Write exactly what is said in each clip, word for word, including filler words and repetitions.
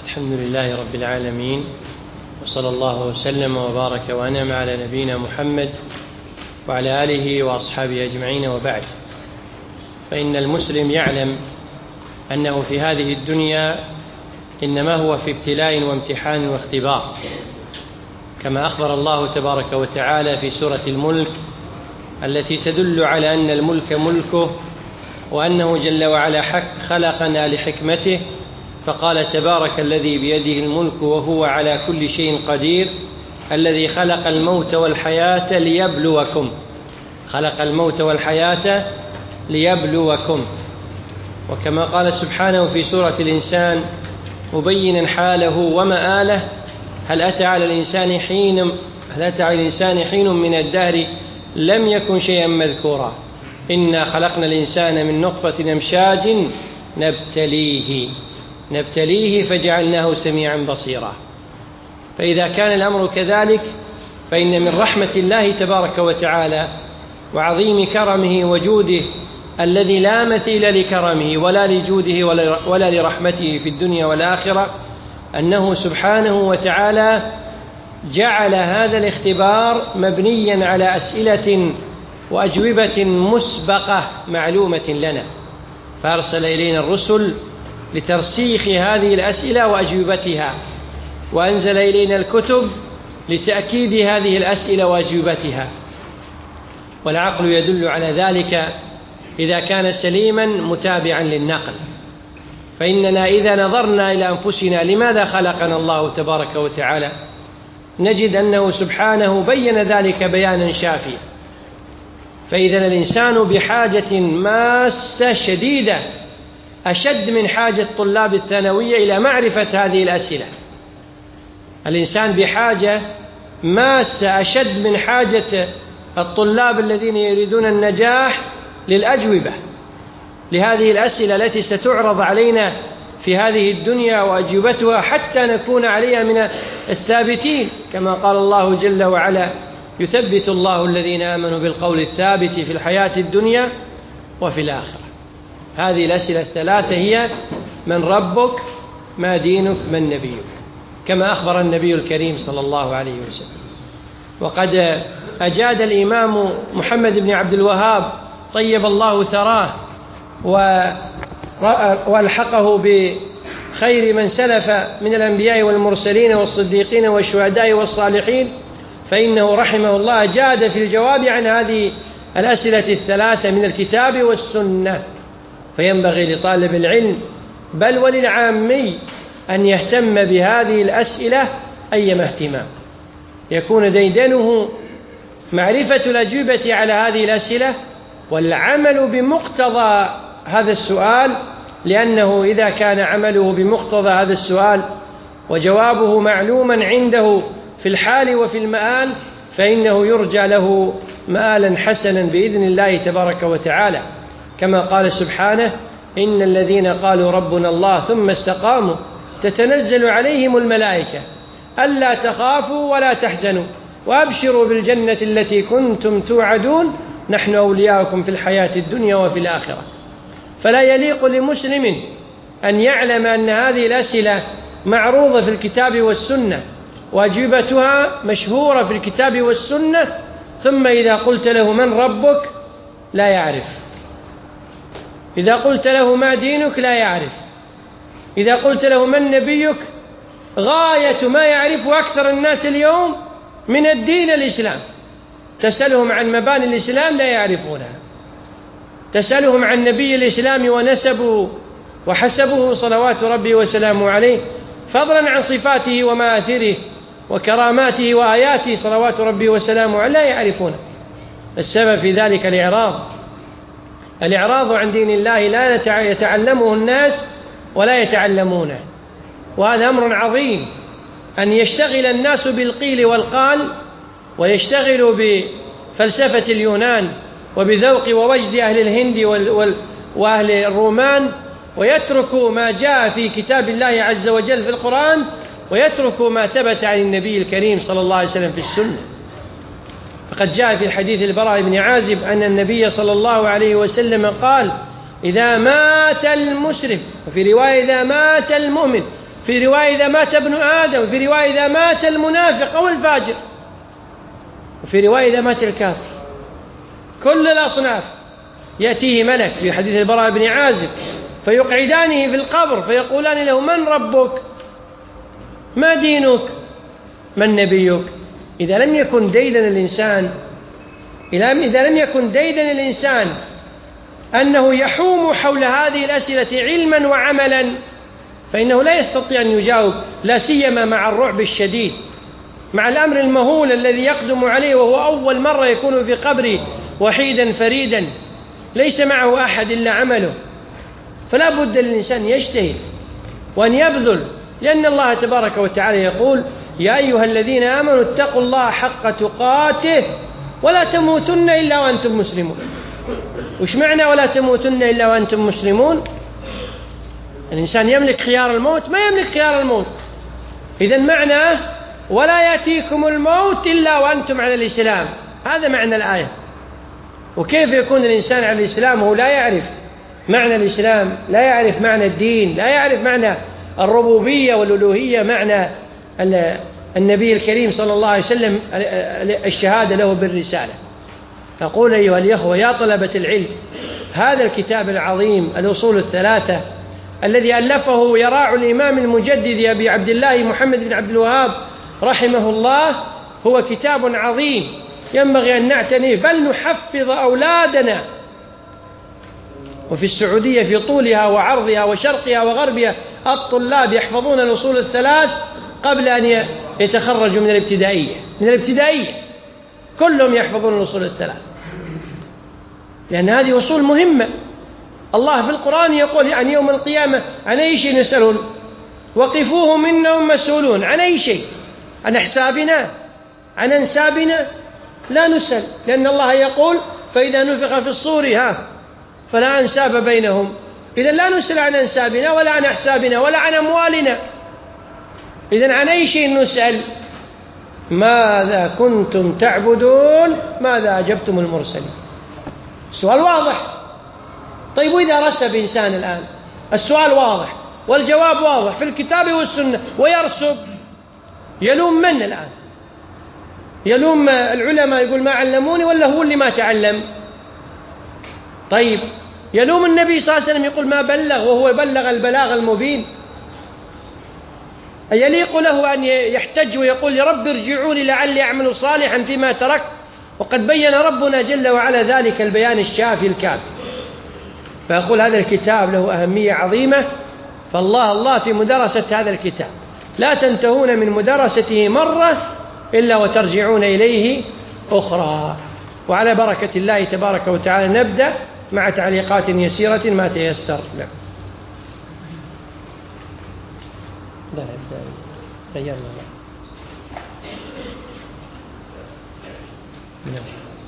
الحمد لله رب العالمين، وصلى الله وسلم وبارك وأنعم على نبينا محمد وعلى آله وأصحابه أجمعين، وبعد. فإن المسلم يعلم أنه في هذه الدنيا إنما هو في ابتلاء وامتحان واختبار، كما أخبر الله تبارك وتعالى في سورة الملك التي تدل على أن الملك ملكه، وأنه جل وعلا حق خلقنا لحكمته، فقال: تبارك الذي بيده الملك وهو على كل شيء قدير، الذي خلق الموت والحياة ليبلوكم خلق الموت والحياة ليبلوكم. وكما قال سبحانه في سورة الإنسان مبينا حاله ومآله: هل أتى على الإنسان حين هل أتى على الإنسان حين من الدهر لم يكن شيئا مذكورا، إنا خلقنا الإنسان من نطفة أمشاج نبتليه نبتليه فجعلناه سميعا بصيرا. فإذا كان الأمر كذلك، فإن من رحمة الله تبارك وتعالى وعظيم كرمه وجوده الذي لا مثيل لكرمه ولا لجوده ولا لرحمته في الدنيا والآخرة، أنه سبحانه وتعالى جعل هذا الاختبار مبنيا على أسئلة وأجوبة مسبقة معلومة لنا، فأرسل إلينا الرسل لترسيخ هذه الأسئلة وأجوبتها، وأنزل إلينا الكتب لتأكيد هذه الأسئلة وأجوبتها. والعقل يدل على ذلك إذا كان سليما متابعا للنقل. فإننا إذا نظرنا إلى أنفسنا لماذا خلقنا الله تبارك وتعالى، نجد أنه سبحانه بين ذلك بيانا شافيا. فإذا الإنسان بحاجة ماسة شديدة، أشد من حاجة طلاب الثانوية إلى معرفة هذه الأسئلة. الإنسان بحاجة ماسة أشد من حاجة الطلاب الذين يريدون النجاح للأجوبة لهذه الأسئلة التي ستعرض علينا في هذه الدنيا وأجوبتها، حتى نكون عليها من الثابتين، كما قال الله جل وعلا: يثبت الله الذين آمنوا بالقول الثابت في الحياة الدنيا وفي الآخرة. هذه الأسئلة الثلاثة هي: من ربك؟ ما دينك؟ من نبيك؟ كما أخبر النبي الكريم صلى الله عليه وسلم. وقد أجاد الإمام محمد بن عبد الوهاب طيب الله ثراه وألحقه بخير من سلف من الأنبياء والمرسلين والصديقين والشهداء والصالحين، فإنه رحمه الله أجاد في الجواب عن هذه الأسئلة الثلاثة من الكتاب والسنة. فينبغي لطالب العلم بل وللعامي أن يهتم بهذه الأسئلة أيما اهتمام، يكون ديدنه معرفة الأجوبة على هذه الأسئلة والعمل بمقتضى هذا السؤال، لأنه إذا كان عمله بمقتضى هذا السؤال وجوابه معلوما عنده في الحال وفي المآل، فإنه يرجى له مآلا حسنا بإذن الله تبارك وتعالى، كما قال سبحانه: إن الذين قالوا ربنا الله ثم استقاموا تتنزل عليهم الملائكة ألا تخافوا ولا تحزنوا وأبشروا بالجنة التي كنتم توعدون نحن أولياؤكم في الحياة الدنيا وفي الآخرة. فلا يليق لمسلم أن يعلم أن هذه الأسئلة معروضة في الكتاب والسنة وأجوبتها مشهورة في الكتاب والسنة، ثم إذا قلت له من ربك لا يعرف، إذا قلت له ما دينك لا يعرف، إذا قلت له من نبيك غاية ما يعرف أكثر الناس اليوم من الدين الإسلام. تسألهم عن مباني الإسلام لا يعرفونها، تسألهم عن نبي الإسلام ونسبه وحسبه صلوات ربي وسلامه عليه، فضلا عن صفاته ومآثره وكراماته وآياته صلوات ربي وسلامه عليه، لا يعرفونه. السبب في ذلك الإعراض الإعراض عن دين الله لا يتعلمه الناس ولا يتعلمونه. وهذا أمر عظيم، أن يشتغل الناس بالقيل والقال ويشتغلوا بفلسفة اليونان وبذوق ووجد أهل الهند وأهل الرومان، ويتركوا ما جاء في كتاب الله عز وجل في القرآن، ويتركوا ما ثبت عن النبي الكريم صلى الله عليه وسلم في السنة. فقد جاء في الحديث البراء بن عازب أن النبي صلى الله عليه وسلم قال: إذا مات المسلم، وفي رواية إذا مات المؤمن في رواية إذا مات ابن آدم، وفي رواية إذا مات المنافق أو الفاجر، وفي رواية إذا مات الكافر. كل الأصناف يأتيه ملك في حديث البراء بن عازب فيقعدانه في القبر فيقولان له: من ربك؟ ما دينك؟ من نبيك؟ إذا لم يكن ديدن الإنسان إذا لم يكن ديدن الإنسان أنه يحوم حول هذه الأسئلة علما وعملا فإنه لا يستطيع أن يجاوب، لا سيما مع الرعب الشديد، مع الأمر المهول الذي يقدم عليه وهو أول مرة يكون في قبره وحيدا فريدا ليس معه أحد إلا عمله. فلا بد للإنسان يجتهد وأن يبذل، لأن الله تبارك وتعالى يقول: يا أيها الذين آمنوا اتقوا الله حق تقاته ولا تموتن إلا وأنتم مسلمون. وش معنى ولا تموتن إلا وأنتم مسلمون؟ الإنسان يملك خيار الموت؟ ما يملك خيار الموت. إذن معناه ولا يأتيكم الموت إلا وأنتم على الإسلام، هذا معنى الآية. وكيف يكون الإنسان على الإسلام وهو لا يعرف معنى الإسلام، لا يعرف معنى الدين، لا يعرف معنى الربوبية والألوهية، معنى النبي الكريم صلى الله عليه وسلم الشهادة له بالرسالة. أقول أيها الإخوة يا طلبة العلم، هذا الكتاب العظيم الأصول الثلاثة الذي ألفه يراع الإمام المجدد أبي عبد الله محمد بن عبد الوهاب رحمه الله هو كتاب عظيم ينبغي أن نعتنيه، بل نحفظ أولادنا. وفي السعودية في طولها وعرضها وشرقها وغربها الطلاب يحفظون الأصول الثلاث قبل أن يتخرجوا من الابتدائية من الابتدائية كلهم يحفظون الأصول الثلاث، لأن هذه أصول مهمة. الله في القرآن يقول عن يوم القيامة عن أي شيء نسألون، وقفوهم إنهم مسؤولون. عن أي شيء؟ عن حسابنا؟ عن أنسابنا؟ لا نسأل، لأن الله يقول: فإذا نفخ في الصور ها فلا أنساب بينهم. إذن لا نسأل عن أنسابنا ولا عن أحسابنا ولا عن أموالنا. إذن عن أي شيء نسأل؟ ماذا كنتم تعبدون ماذا أجبتم المرسلين. السؤال واضح. طيب وإذا رسب إنسان الآن السؤال واضح والجواب واضح في الكتاب والسنة ويرسب، يلوم من الآن؟ يلوم العلماء يقول ما علموني، ولا هو اللي ما تعلم؟ طيب يلوم النبي صلى الله عليه وسلم يقول ما بلغ وهو بلغ البلاغ المبين؟ أيليق له أن يحتج ويقول يا رب ارجعوني لعلي أعمل صالحا فيما تركت، وقد بين ربنا جل وعلا ذلك البيان الشافي الكافي؟ فأقول هذا الكتاب له أهمية عظيمة، فالله الله في مدرسة هذا الكتاب، لا تنتهون من مدرسته مرة إلا وترجعون إليه أخرى. وعلى بركة الله تبارك وتعالى نبدأ مع تعليقات يسيرة ما تيسر. نعم. لا لا غيرنا. نعم.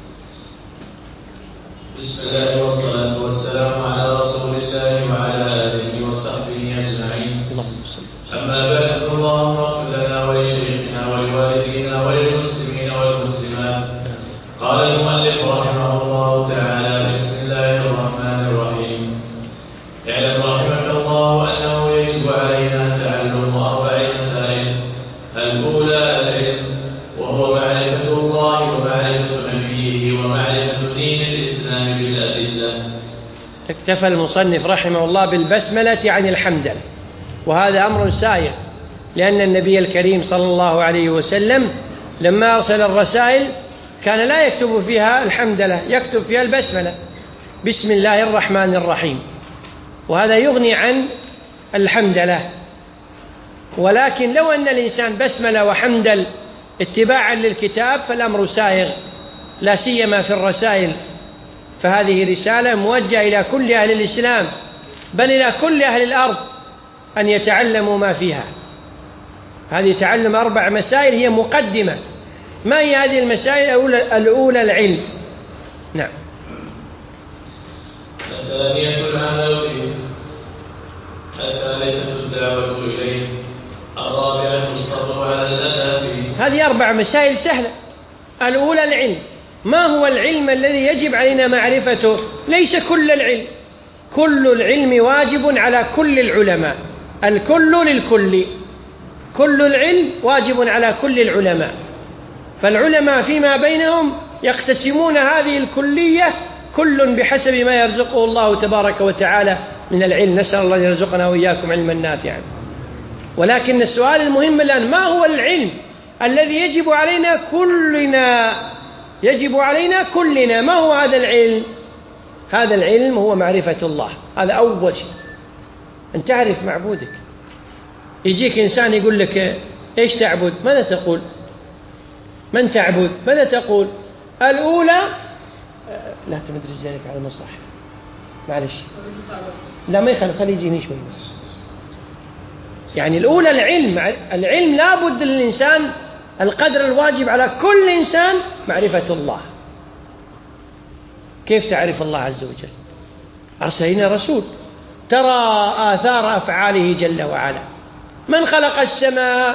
بسم الله والصلاة والسلام على رسول الله وعلى آله وصحبه أجمعين. اللهم صل. أما بعد، اللهم اغفر لنا ولشيخنا ولوالدينا وللمسلمين والمسلمات. قال المؤلف رحمه الله تعالى: بسم الله الرحمن الرحيم. اعلم رحمك الله أنه يجب علينا تعلم أربع مسائل. الأولى العلم، وهو معرفة الله ومعرفة نبيه ومعرفة دين الإسلام بالأدلة. اكتفى المصنف رحمه الله بالبسملة عن الحمدلله، وهذا أمر سائر، لأن النبي الكريم صلى الله عليه وسلم لما أرسل الرسائل كان لا يكتب فيها الحمدلله، يكتب فيها البسملة، بسم الله الرحمن الرحيم، وهذا يغني عن الحمدلله. ولكن لو أن الإنسان بسملة وحمدل اتباعا للكتاب فالأمر سائغ، لا سيما في الرسائل، فهذه رسالة موجهة إلى كل أهل الإسلام، بل إلى كل أهل الأرض أن يتعلموا ما فيها. هذه تعلم أربع مسائل هي مقدمة. ما هي هذه المسائل؟ الأولى العلم. نعم. الثانية العمل به. الثالثة الدعوة إليه. الرابعة الصبر على الأذى فيه. هذه أربع مسائل سهلة. الأولى العلم. ما هو العلم الذي يجب علينا معرفته؟ ليس كل العلم، كل العلم واجب على كل العلماء، الكل للكل، كل العلم واجب على كل العلماء، فالعلماء فيما بينهم يقتسمون هذه الكلية كل بحسب ما يرزقه الله تبارك وتعالى من العلم. نسأل الله أن يرزقنا وإياكم علما نافعا. ولكن السؤال المهم الآن، ما هو العلم الذي يجب علينا كلنا يجب علينا كلنا ما هو هذا العلم؟ هذا العلم هو معرفة الله. هذا أول شيء، أن تعرف معبودك. يجيك إنسان يقول لك إيش تعبد؟ ماذا تقول؟ من تعبد؟ ماذا تقول؟ الأولى لا تمد رجالك على المسرح، معلش لا ما يخالف، خلي يجيني شوي بس. يعني الأولى العلم. العلم لابد للإنسان القدر الواجب على كل إنسان معرفة الله. كيف تعرف الله عز وجل؟ أرسلنا رسول ترى آثار أفعاله جل وعلا. من خلق السماء؟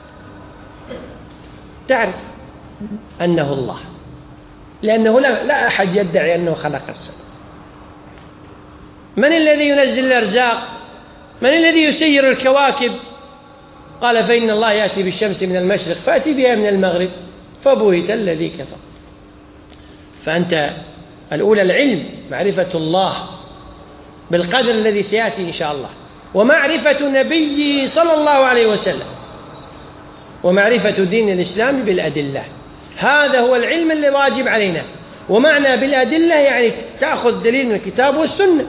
تعرف أنه الله، لأنه لا, لا أحد يدعي أنه خلق السماء. من الذي ينزل الأرزاق؟ من الذي يسير الكواكب؟ قال فإن الله يأتي بالشمس من المشرق فأتي بها من المغرب فبهت الذي كفر. فأنت الأولى العلم، معرفة الله بالقدر الذي سيأتي إن شاء الله، ومعرفة نبيه صلى الله عليه وسلم، ومعرفة دين الإسلام بالأدلة. هذا هو العلم اللي واجب علينا. ومعنى بالأدلة يعني تأخذ دليل من الكتاب والسنة.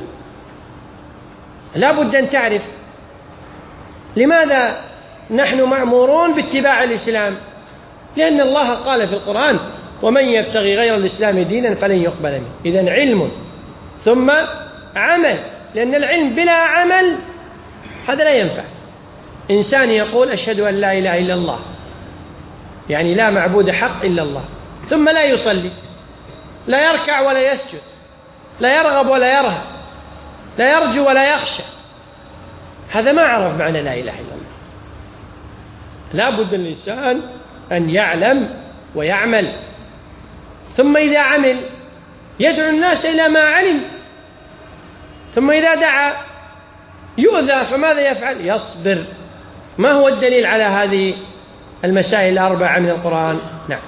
لا بد أن تعرف لماذا نحن مأمورون باتباع الإسلام، لأن الله قال في القرآن ومن يبتغي غير الإسلام دينا فلن يقبل منه. إذن علم ثم عمل، لأن العلم بلا عمل هذا لا ينفع. إنسان يقول أشهد أن لا إله إلا الله، يعني لا معبود حق إلا الله، ثم لا يصلي، لا يركع ولا يسجد، لا يرغب ولا يرهب، لا يرجو ولا يخشى، هذا ما عرف معنى لا إله إلا الله. لا بد الإنسان أن يعلم ويعمل، ثم إذا عمل يدعو الناس إلى ما علم، ثم إذا دعا يؤذى فماذا يفعل؟ يصبر. ما هو الدليل على هذه المسائل الأربعة من القرآن؟ نعم.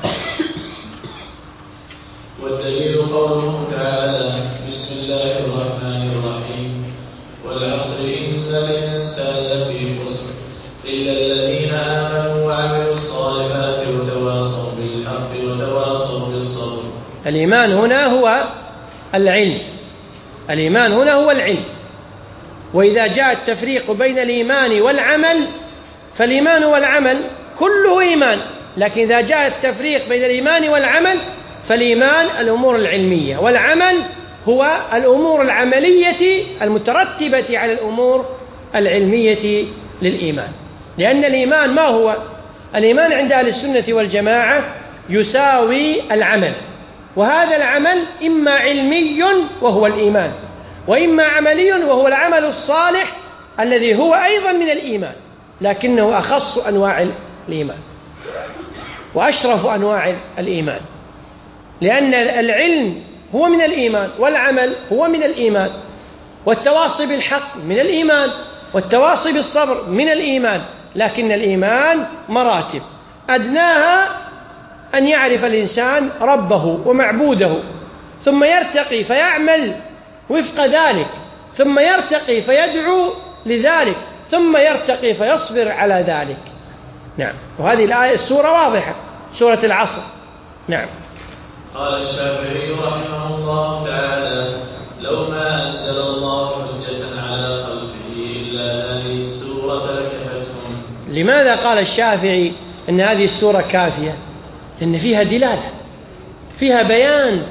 والدليل قوله تعالى بسم الله الرحمن الرحيم والعصر إن الإنسان لفي خسر إلا الذين آمنوا وعملوا الصالحات وتواصوا بالحق وتواصوا بالصبر. الإيمان هنا هو العلم، الإيمان هنا هو العلم. وإذا جاء التفريق بين الإيمان والعمل فالإيمان والعمل كله إيمان، لكن إذا جاء التفريق بين الإيمان والعمل فالإيمان الأمور العلمية، والعمل هو الأمور العملية المترتبة على الأمور العلمية للإيمان. لأن الإيمان ما هو؟ الإيمان عند أهل السنة والجماعة يساوي العمل، وهذا العمل إما علمي وهو الإيمان، وإما عملي وهو العمل الصالح الذي هو أيضا من الإيمان، لكنه أخص أنواع الإيمان وأشرف أنواع الإيمان، لأن العلم هو من الإيمان، والعمل هو من الإيمان، والتواصي بالحق من الإيمان، والتواصي بالصبر من الإيمان. لكن الإيمان مراتب، أدناها أن يعرف الإنسان ربه ومعبوده، ثم يرتقي فيعمل وفق ذلك، ثم يرتقي فيدعو لذلك، ثم يرتقي فيصبر على ذلك. نعم. وهذه الآية السورة واضحة، سورة العصر. نعم. قال الشافعي رحمه الله تعالى لو ما أنزل الله حجة على خلقه إلا هذه السورة لكفتهم. لماذا قال الشافعي أن هذه السورة كافية؟ لأن فيها دلالة، فيها بيان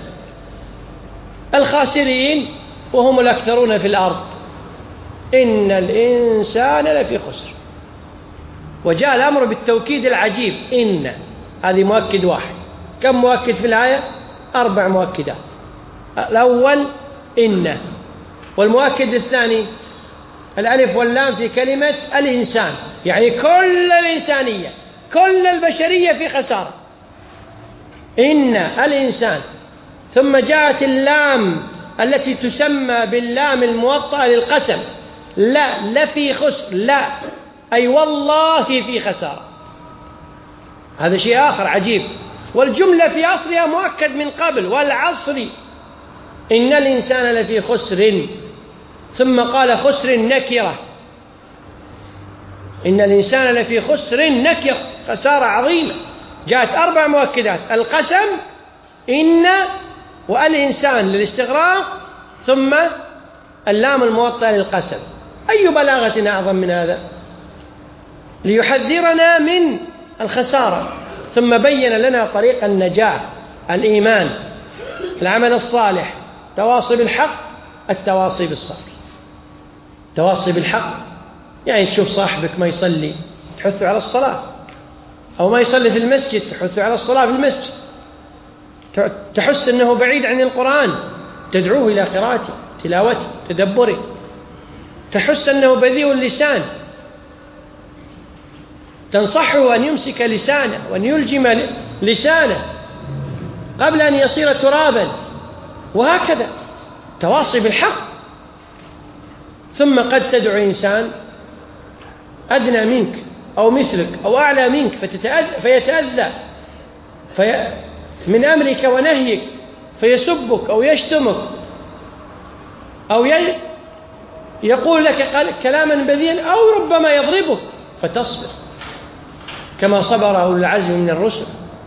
الخاسرين وهم الأكثرون في الأرض، إن الإنسان لفي خسر. وجاء الأمر بالتوكيد العجيب، إن هذه مؤكد واحد. كم مؤكد في الآية؟ أربع مؤكدات. الأول إن، والمؤكد الثاني الألف واللام في كلمة الإنسان، يعني كل الإنسانية كل البشرية في خسارة، إن الإنسان. ثم جاءت اللام التي تسمى باللام الموطأة للقسم، لا لفي خسر، لا أي والله في خسارة. هذا شيء آخر عجيب. والجملة في أصلها مؤكد من قبل، والعصر إن الإنسان لفي خسر، ثم قال خسر نكرة، إن الإنسان لفي خسر نكرة، خسارة عظيمة. جاءت أربع مؤكدات: القسم، إن، والإنسان للاستغراق، ثم اللام الموطأة للقسم. أي بلاغة أعظم من هذا؟ ليحذرنا من الخسارة، ثم بين لنا طريق النجاة: الإيمان، العمل الصالح، تواصي بالحق، التواصي بالصبر. تواصي بالحق يعني تشوف صاحبك ما يصلي تحثه على الصلاة، أو ما يصلي في المسجد تحثه على الصلاة في المسجد، تحس أنه بعيد عن القرآن تدعوه إلى قراءته، تلاوته، تدبره. تحس أنه بذيء اللسان تنصحه أن يمسك لسانه وأن يلجم لسانه قبل أن يصير ترابا، وهكذا تواصي بالحق. ثم قد تدعو إنسان أدنى منك أو مثلك أو أعلى منك فيتأذى في من أمرك ونهيك، فيسبك أو يشتمك أو يقول لك كلاما بذيئا أو ربما يضربك، فتصبر كما صبر أولو العزم من الرسل.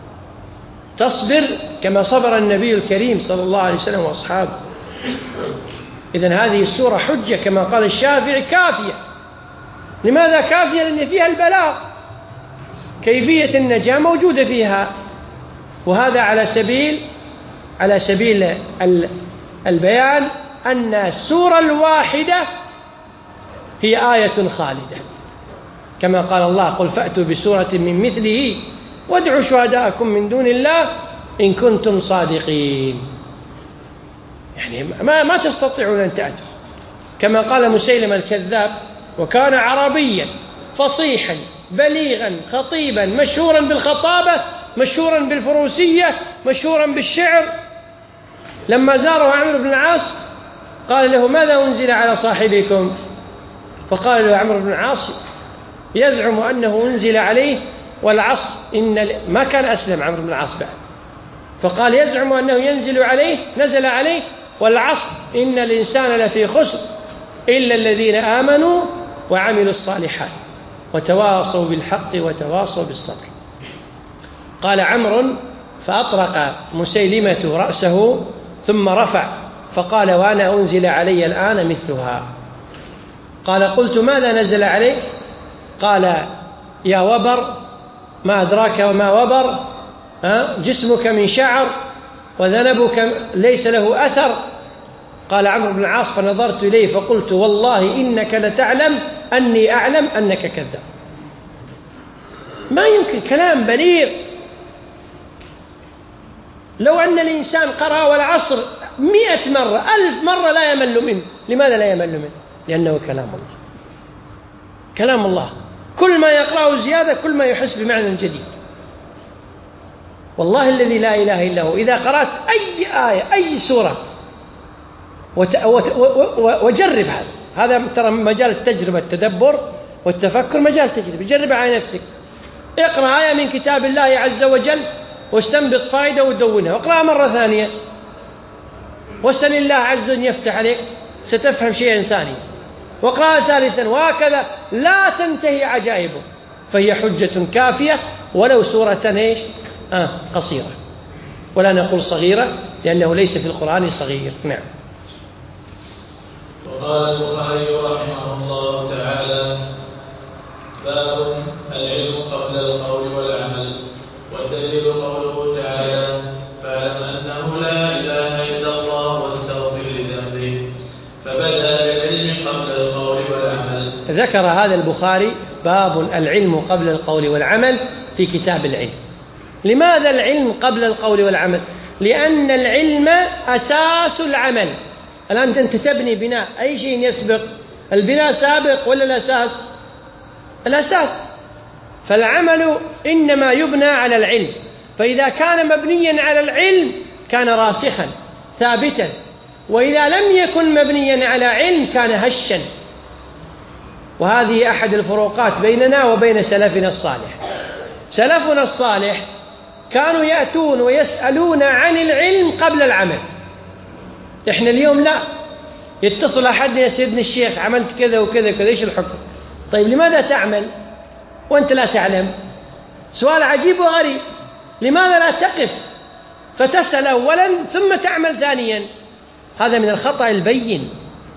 تصبر كما صبر النبي الكريم صلى الله عليه وسلم وأصحابه. إذن هذه السورة حجة كما قال الشافعي كافية. لماذا كافية؟ لأن فيها البلاغ، كيفية النجاة موجودة فيها. وهذا على سبيل على سبيل البيان أن السورة الواحدة هي آية خالدة، كما قال الله: قل فأتوا بسورة من مثله وادعوا شهداءكم من دون الله إن كنتم صادقين. يعني ما, ما تستطيعون أن تأتوا، كما قال مسيلمة الكذاب: وكان عربيا فصيحا بليغا خطيبا مشهورا بالخطابة مشهورا بالفروسية مشهورا بالشعر. لما زاره عمرو بن العاص قال له: ماذا أنزل على صاحبكم؟ فقال له عمرو بن العاص يزعم أنه أنزل عليه والعصر إن ما كان أسلم عمرو بن العاص بعد، فقال يزعم أنه ينزل عليه نزل عليه والعصر إن الإنسان لفي خسر إلا الذين آمنوا وعملوا الصالحات وتواصوا بالحق وتواصوا بالصبر. قال عمرو: فأطرق مسيلمة رأسه ثم رفع فقال: وأنا أنزل علي الآن مثلها. قال: قلت: ماذا نزل عليك؟ قال: يا وبر، ما أدراك وما وبر، جسمك من شعر وذنبك ليس له أثر. قال عمرو بن العاص: فنظرت إليه فقلت: والله إنك لتعلم أني أعلم أنك كذاب. ما يمكن، كلام بليغ. لو أن الإنسان قرأ والعصر مئة مرة ألف مرة لا يمل منه. لماذا لا يمل منه؟ لأنه كلام الله، كلام الله. كل ما يقرأه زيادة كل ما يحس بمعنى جديد. والله الذي لا إله إلا هو، إذا قرأت أي آية أي سورة وت... وت... وجرب هذا هذا ترى مجال التجربة، التدبر والتفكر مجال تجربة. جربها على نفسك. اقرأ آية من كتاب الله عز وجل واستنبط فائدة ودونها، واقرأها مرة ثانية واسأل الله عز وجل يفتح عليك ستفهم شيئا ثانيا، واقرأها ثالثا، وهكذا لا تنتهي عجائبه. فهي حجة كافية ولو سورة ايش؟ آه قصيرة، ولا نقول صغيرة لأنه ليس في القرآن صغير. نعم. وقال البخاري رحمه الله تعالى: باب العلم قبل القول والعمل. والدليل قوله تعالى: فاعلم أنه لا إله إلا الله واستغفر لذنبك. فبدأ بالعلم قبل القول والعمل. ذكر هذا البخاري باب العلم قبل القول والعمل في كتاب العلم. لماذا العلم قبل القول والعمل؟ لأن العلم أساس العمل. الآن أنت تبني بناء، أي شيء يسبق البناء سابق ولا الأساس؟ الأساس. فالعمل إنما يبنى على العلم، فإذا كان مبنيا على العلم كان راسخا ثابتا، وإذا لم يكن مبنيا على علم كان هشا وهذه أحد الفروقات بيننا وبين سلفنا الصالح. سلفنا الصالح كانوا يأتون ويسألون عن العلم قبل العمل. إحنا اليوم لا، يتصل أحد يا سيدنا الشيخ عملت كذا وكذا كذا، إيش الحكم؟ طيب لماذا تعمل وأنت لا تعلم؟ سؤال عجيب وغريب. لماذا لا تقف فتسأل أولا ثم تعمل ثانيا؟ هذا من الخطأ البين.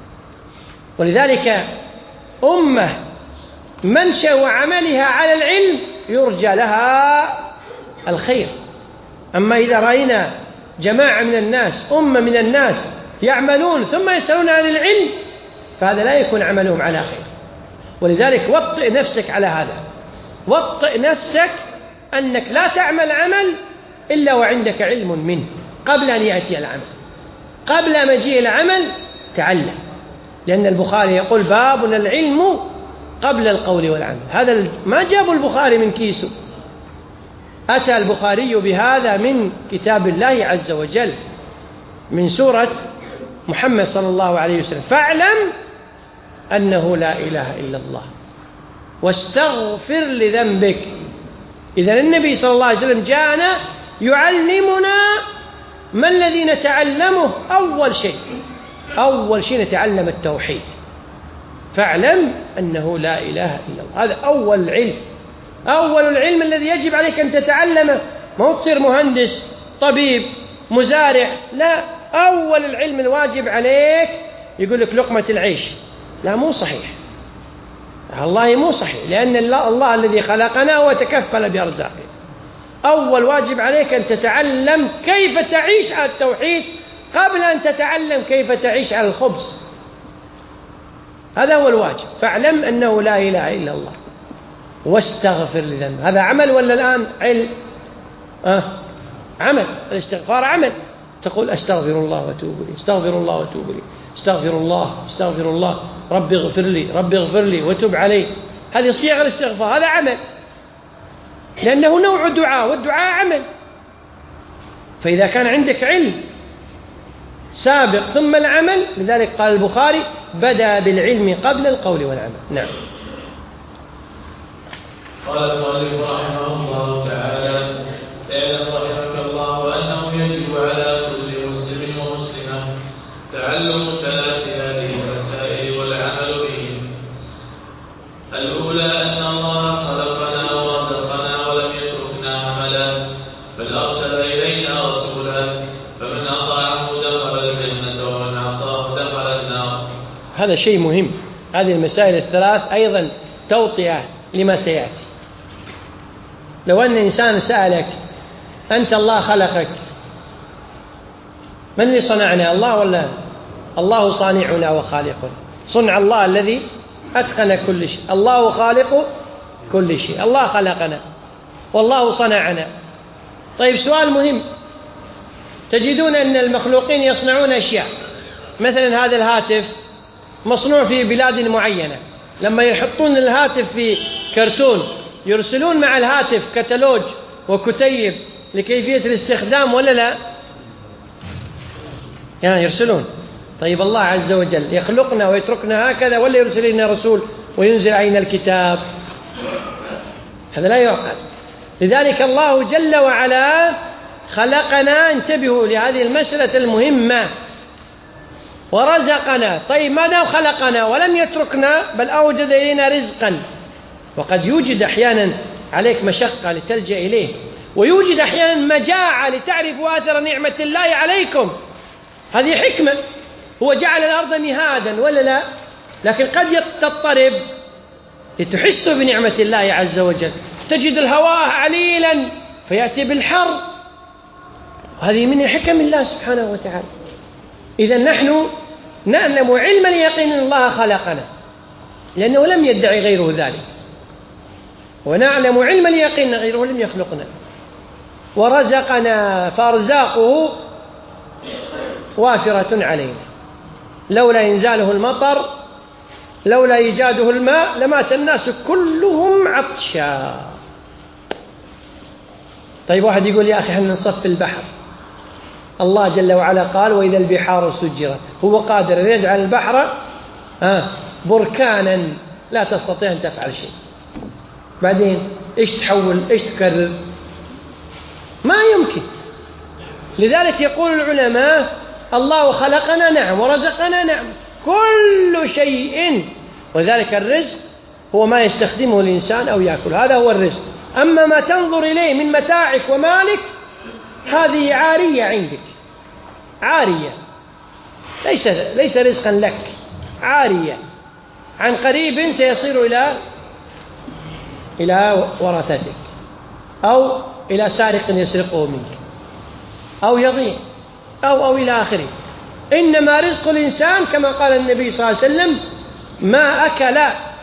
ولذلك أمة منشأ عملها على العلم يرجى لها الخير. أما إذا رأينا جماعة من الناس، أمة من الناس يعملون ثم يسألون عن العلم، فهذا لا يكون عملهم على خير. ولذلك وطئ نفسك على هذا، وطئ نفسك أنك لا تعمل عمل إلا وعندك علم منه قبل أن يأتي العمل. قبل مجيء العمل تعلم، لأن البخاري يقول بابنا العلم قبل القول والعمل. هذا ما جاب البخاري من كيسه، أتى البخاري بهذا من كتاب الله عز وجل، من سورة محمد صلى الله عليه وسلم. فاعلم أنه لا إله إلا الله واستغفر لذنبك. إذن النبي صلى الله عليه وسلم جاءنا يعلمنا ما الذي نتعلمه. أول شيء أول شيء نتعلم التوحيد. فاعلم أنه لا إله إلا الله، هذا أول العلم، أول العلم الذي يجب عليك أن تتعلمه. ما هو تصير مهندس، طبيب، مزارع، لا، أول العلم الواجب عليك يقول لك لقمة العيش. لا، مو صحيح، والله مو صحيح، لأن الله, الله الذي خلقنا وتكفل بأرزاقنا. أول واجب عليك أن تتعلم كيف تعيش على التوحيد قبل أن تتعلم كيف تعيش على الخبز. هذا هو الواجب. فاعلم أنه لا إله إلا الله واستغفر لذنب. هذا عمل ولا الآن علم؟ آه عمل. الاستغفار عمل. تقول أستغفر الله وأتوب إليه، أستغفر الله وأتوب إليه، أستغفر الله أستغفر الله، رب اغفر لي رب اغفر لي وتب علي. هذه صيغ الاستغفار، هذا عمل، لأنه نوع دعاء، والدعاء عمل. فإذا كان عندك علم سابق ثم العمل، لذلك قال البخاري بدأ بالعلم قبل القول والعمل. نعم. قال المؤلف رحمه الله تعالى: اعلم رحمك الله أنه يجب على كل مسلم ومسلمة تعلم ثلاث هذه المسائل والعمل بهن. الأولى أن الله خلقنا ورزقنا ولم يتركنا هملا، بل أرسل إلينا رسولا، فمن أطاعه دخل الجنة ومن عصاه دخل النار. هذا شيء مهم. هذه المسائل الثلاث أيضا توطئة لما سيأتي. لو أن إنسان سألك: أنت الله خلقك، من اللي صنعنا، الله ولا الله صانعنا وخالقنا؟ صنع الله الذي أتقن كل شيء، الله خالق كل شيء، الله خلقنا والله صنعنا. طيب سؤال مهم، تجدون أن المخلوقين يصنعون أشياء، مثلا هذا الهاتف مصنوع في بلاد معينة، لما يحطون الهاتف في كرتون يرسلون مع الهاتف كتالوج وكتيب لكيفية الاستخدام ولا لا؟ يعني يرسلون. طيب الله عز وجل يخلقنا ويتركنا هكذا، ولا يرسل لنا رسول وينزل علينا الكتاب؟ هذا لا يعقل. لذلك الله جل وعلا خلقنا، انتبهوا لهذه المسألة المهمة، ورزقنا. طيب ما دام خلقنا ولم يتركنا بل أوجد إلينا رزقا، وقد يوجد أحيانا عليك مشقة لتلجأ إليه، ويوجد أحيانا مجاعة لتعرفوا آثر نعمة الله عليكم. هذه حكمة. هو جعل الأرض مهادا ولا لا؟ لكن قد تضطرب لتحسوا بنعمة الله عز وجل، تجد الهواء عليلا فيأتي بالحر، وهذه من حكم الله سبحانه وتعالى. إذا نحن نعلم علم اليقين أن الله خلقنا، لأنه لم يدعي غيره ذلك، ونعلم علم اليقين أن غيره لم يخلقنا. ورزقنا، فأرزاقه وافرة علينا، لولا إنزاله المطر، لولا إيجاده الماء لمات الناس كلهم عطشا. طيب واحد يقول: يا أخي احنا نصف البحر. الله جل وعلا قال: وإذا البحار سجرت. هو قادر أن يجعل البحر بركانا لا تستطيع أن تفعل شيء. بعدين إيش تحول؟ إيش تكرر؟ ما يمكن. لذلك يقول العلماء الله خلقنا نعم ورزقنا نعم كل شيء، وذلك الرزق هو ما يستخدمه الإنسان أو يأكل، هذا هو الرزق. أما ما تنظر إليه من متاعك ومالك هذه عارية عندك، عارية، ليس ليس رزقا لك، عارية، عن قريب سيصير إلى إلى ورثتك أو إلى سارق يسرقه منك أو يضيع أو أو إلى آخره. إنما رزق الإنسان كما قال النبي صلى الله عليه وسلم ما أكل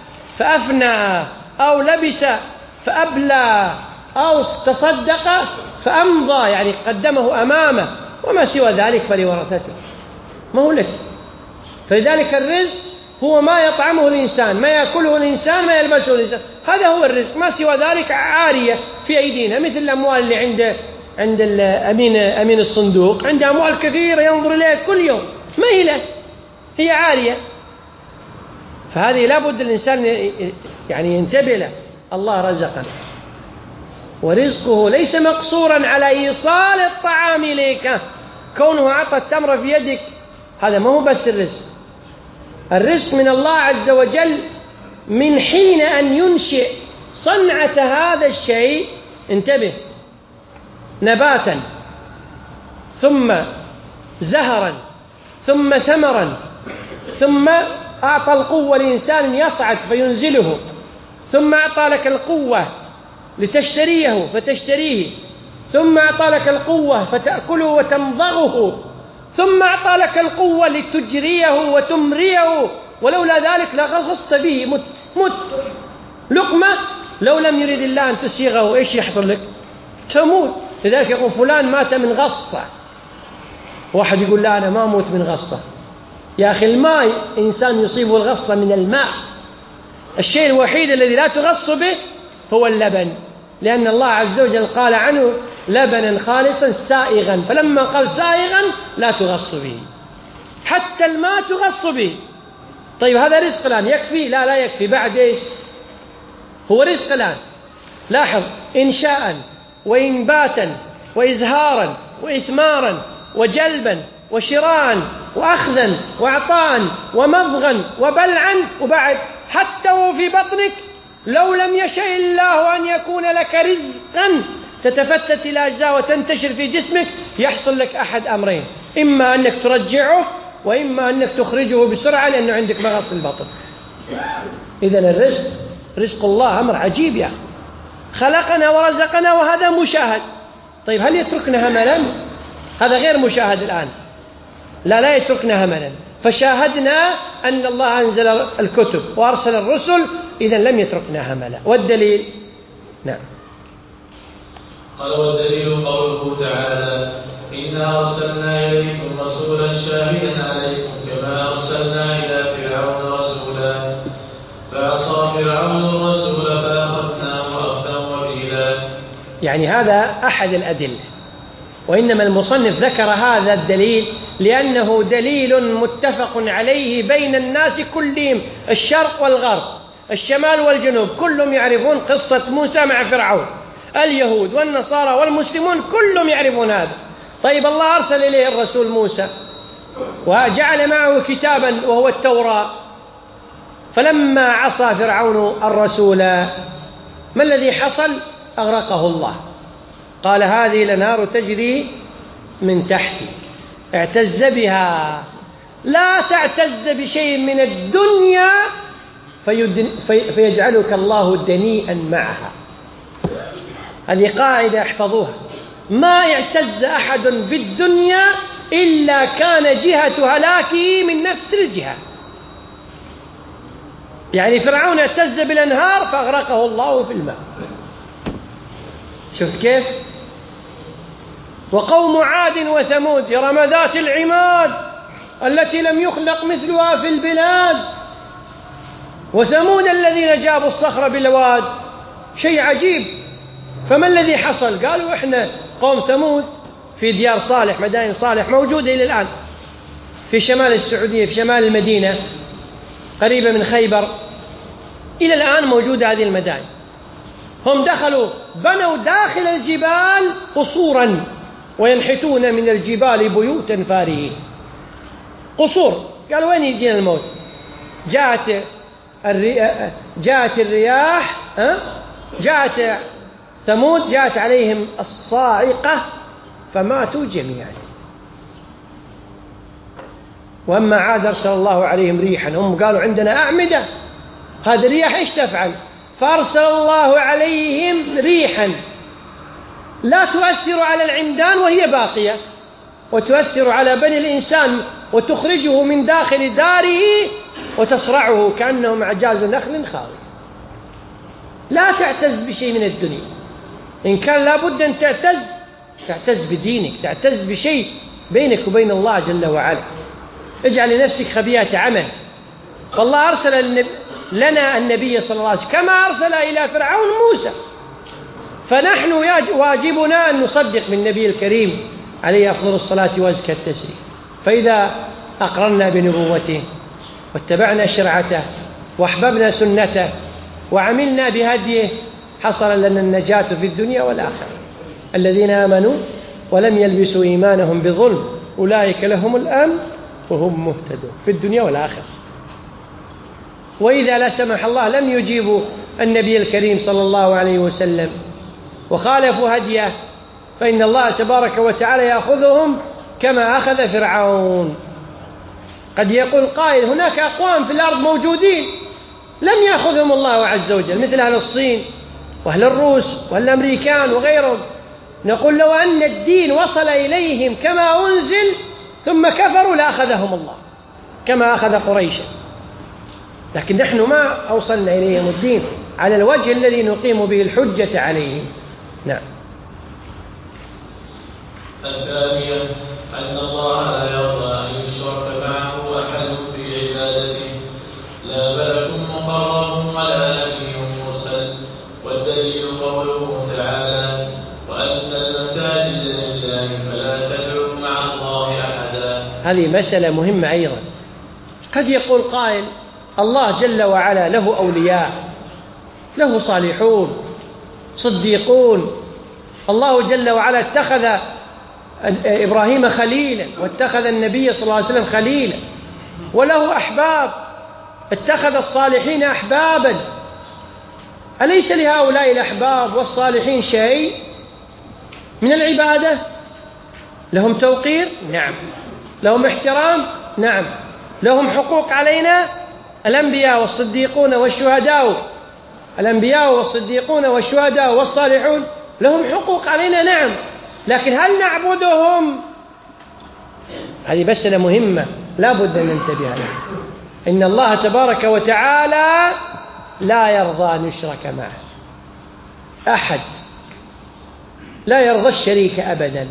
فأفنى أو لبس فأبلى أو تصدق فأمضى، يعني قدمه أمامه، وما سوى ذلك فلورثته، ما هو لك. فلذلك الرزق هو ما يطعمه الإنسان، ما يأكله الإنسان، ما يلبسه الإنسان، هذا هو الرزق. ما سوى ذلك عارية في أيدينا، مثل الأموال اللي عند عند الأمين أمين الصندوق، عنده أموال كثيرة ينظر إليها كل يوم، ما هي له، هي عارية. فهذه لابد الإنسان يعني ينتبه له. الله رزقنا، ورزقه ليس مقصورا على إيصال الطعام إليك، كونه أعطى التمر في يدك هذا ما هو بس الرزق. الرزق من الله عز وجل من حين أن ينشئ صنعة هذا الشيء، انتبه، نباتا ثم زهرا ثم ثمرا، ثم أعطى القوة لإنسان يصعد فينزله، ثم أعطى لك القوة لتشتريه فتشتريه، ثم أعطى لك القوة فتأكله وتمضغه، ثم أعطى لك القوة لتجريه وتمريه، ولولا ذلك لغصصت به مت مت لقمة لو لم يريد الله أن تسيغه إيش يحصل لك؟ تموت. لذلك يقول فلان مات من غصة، واحد يقول لا أنا ما أموت من غصة. يا أخي الماء إنسان يصيبه الغصة من الماء، الشيء الوحيد الذي لا تغص به هو اللبن، لأن الله عز وجل قال عنه لبنا خالصا سائغا، فلما قال سائغا لا تغص به، حتى الماء تغص به. طيب هذا رزق الآن يكفي؟ لا لا يكفي. بعد إيش؟ هو رزق الآن، لاحظ، إنشاء وإنباتا وإزهارا وإثمارا وجلبا وشراء وأخذا وعطاء ومضغا وبلعا، وبعد حتى وفي بطنك لو لم يشاء الله أن يكون لك رزقا تتفتت إلى أجزاء وتنتشر في جسمك يحصل لك أحد أمرين، إما أنك ترجعه وإما أنك تخرجه بسرعة لأنه عندك مغص البطن. إذن الرزق رزق الله أمر عجيب يا أخي، خلقنا ورزقنا وهذا مشاهد. طيب هل يتركنا هملا؟ هذا غير مشاهد الآن، لا لا يتركنا هملا. فشاهدنا أن الله أنزل الكتب وأرسل الرسل، إذن لم يتركنا هملا. والدليل؟ نعم. قال والدليل قوله تعالى إنا أرسلنا إليكم رسولا شاهدا عليكم كما أرسلنا إلى فرعون رسولا فعصى فرعون الرسول فأخذناه أخذا وبيلا. يعني هذا أحد الأدلة، وإنما المصنف ذكر هذا الدليل لأنه دليل متفق عليه بين الناس كلهم، الشرق والغرب، الشمال والجنوب، كلهم يعرفون قصة موسى مع فرعون، اليهود والنصارى والمسلمون كلهم يعرفون هذا. طيب الله أرسل إليه الرسول موسى وجعل معه كتابا وهو التوراة، فلما عصى فرعون الرسول ما الذي حصل؟ أغرقه الله، قال هذه الأنهار تجري من تحتي، اعتز بها. لا تعتز بشيء من الدنيا في فيجعلك الله دنيئا معها. هذه قاعدة احفظوها، ما اعتز أحد بالدنيا إلا كان جهة هلاكه من نفس الجهة. يعني فرعون اعتز بالأنهار فأغرقه الله في الماء، شفت كيف؟ وقوم عاد وثمود إرم ذات العماد التي لم يخلق مثلها في البلاد، وثمود الذين جابوا الصخر بالواد، شيء عجيب. فما الذي حصل؟ قالوا إحنا قوم ثمود في ديار صالح، مدائن صالح موجودة إلى الآن في شمال السعودية، في شمال المدينة قريبة من خيبر، إلى الآن موجودة هذه المدائن. هم دخلوا بنوا داخل الجبال قصورا وينحتون من الجبال بيوتا فارهين. قصور. قالوا وين يجينا الموت؟ جاءت الرياح جاءت الرياح ها؟ جاءت ثمود جاءت عليهم الصاعقة فماتوا جميعا. وأما عاد أرسل الله عليهم ريحا. هم قالوا عندنا أعمدة، هذه الرياح إيش تفعل؟ فأرسل الله عليهم ريحا لا تؤثر على العمدان وهي باقية، وتؤثر على بني الإنسان وتخرجه من داخل داره وتصرعه كأنه أعجاز نخل خاوي. لا تعتز بشيء من الدنيا. إن كان لابد أن تعتز، تعتز بدينك، تعتز بشيء بينك وبين الله جل وعلا. اجعل لنفسك خبيئة عمل. فالله أرسل لنا النبي صلى الله عليه وسلم كما أرسل إلى فرعون موسى، فنحن واجبنا أن نصدق بالنبي الكريم عليه أفضل الصلاة وأزكى التسليم. فإذا أقررنا بنبوته واتبعنا شرعته وأحببنا سنته وعملنا بهديه حصل لنا النجاة في الدنيا والآخرة. الذين آمنوا ولم يلبسوا إيمانهم بظلم أولئك لهم الأمن وهم مهتدون في الدنيا والآخرة. وإذا لا سمح الله لم يجيبوا النبي الكريم صلى الله عليه وسلم وخالفوا هديه فإن الله تبارك وتعالى يأخذهم كما أخذ فرعون. قد يقول قائل هناك أقوام في الأرض موجودين لم يأخذهم الله عز وجل مثل أهل الصين وأهل الروس وأهل الأمريكان وغيرهم. نقول لو أن الدين وصل إليهم كما أنزل ثم كفروا لأخذهم الله كما أخذ قريشا، لكن نحن ما أوصلنا إليهم الدين على الوجه الذي نقيم به الحجة عليهم. نعم. الثانية أن الله لا يرضى أن يشرك معه أحد في عبادته، لا ملك مقرب ولا نبي مرسل. والدليل قوله تعالى: وأن المساجد لله فلا تدعوا مع الله أحدا. هذه مسألة مهمة أيضا. قد يقول قائل الله جل وعلا له أولياء، له صالحون صديقون. الله جل وعلا اتخذ إبراهيم خليلا واتخذ النبي صلى الله عليه وسلم خليلا، وله أحباب، اتخذ الصالحين أحبابا. أليس لهؤلاء الأحباب والصالحين شيء من العبادة؟ لهم توقير؟ نعم. لهم احترام؟ نعم. لهم حقوق علينا؟ الأنبياء والصديقون والشهداء الأنبياء والصديقون والشهداء والصالحون لهم حقوق علينا، نعم. لكن هل نعبدهم؟ هذه مسألة مهمة لا بد أن ننتبه لها. إن الله تبارك وتعالى لا يرضى أن يشرك معه أحد، لا يرضى الشريك أبدا.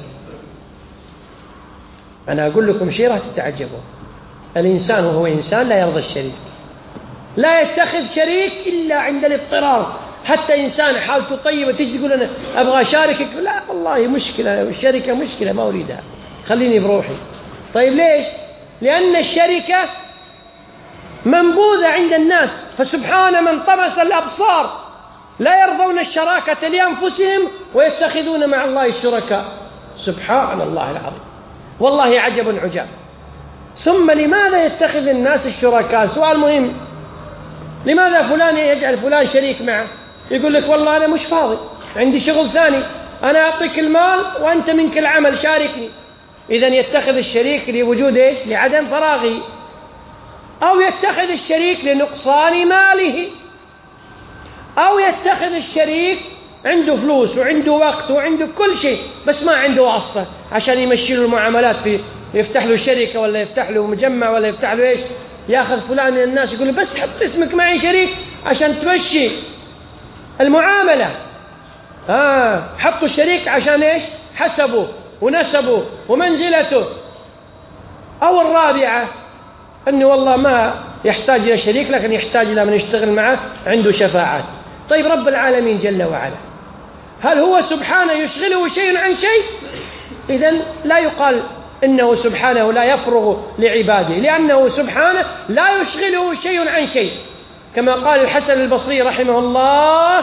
أنا أقول لكم شيء راح تتعجبوا. الإنسان وهو إنسان لا يرضى الشريك، لا يتخذ شريك إلا عند الاضطرار. حتى إنسان حالته طيبة تيجي تقول أنا أبغى أشاركك، لا والله مشكلة، الشركة مشكلة ما أريدها، خليني بروحي. طيب ليش؟ لأن الشركة منبوذة عند الناس، فسبحان من طمس الأبصار لا يرضون الشراكة لأنفسهم ويتخذون مع الله الشركاء. سبحان الله العظيم، والله عجب عجاب. ثم لماذا يتخذ الناس الشركاء؟ سؤال مهم. لماذا فلان يجعل فلان شريك معه؟ يقول لك والله أنا مش فاضي، عندي شغل ثاني، أنا أعطيك المال وأنت منك العمل، شاركني. إذن يتخذ الشريك لوجود إيش؟ لعدم فراغه. أو يتخذ الشريك لنقصان ماله، أو يتخذ الشريك عنده فلوس وعنده وقت وعنده كل شيء بس ما عنده واسطة عشان يمشي له المعاملات، في يفتح له شركة ولا يفتح له مجمع ولا يفتح له إيش، يأخذ فلان من الناس يقول له بس حط اسمك معي شريك عشان تمشي المعاملة. آه حطوا الشريك عشان إيش؟ حسبه ونسبه ومنزلته. أو الرابعة أنه والله ما يحتاج إلى شريك لكن يحتاج إلى من يشتغل معه عنده شفاعات. طيب رب العالمين جل وعلا هل هو سبحانه يشغله شيء عن شيء؟ إذن لا يقال إنه سبحانه لا يفرغ لعباده، لأنه سبحانه لا يشغله شيء عن شيء. كما قال الحسن البصري رحمه الله: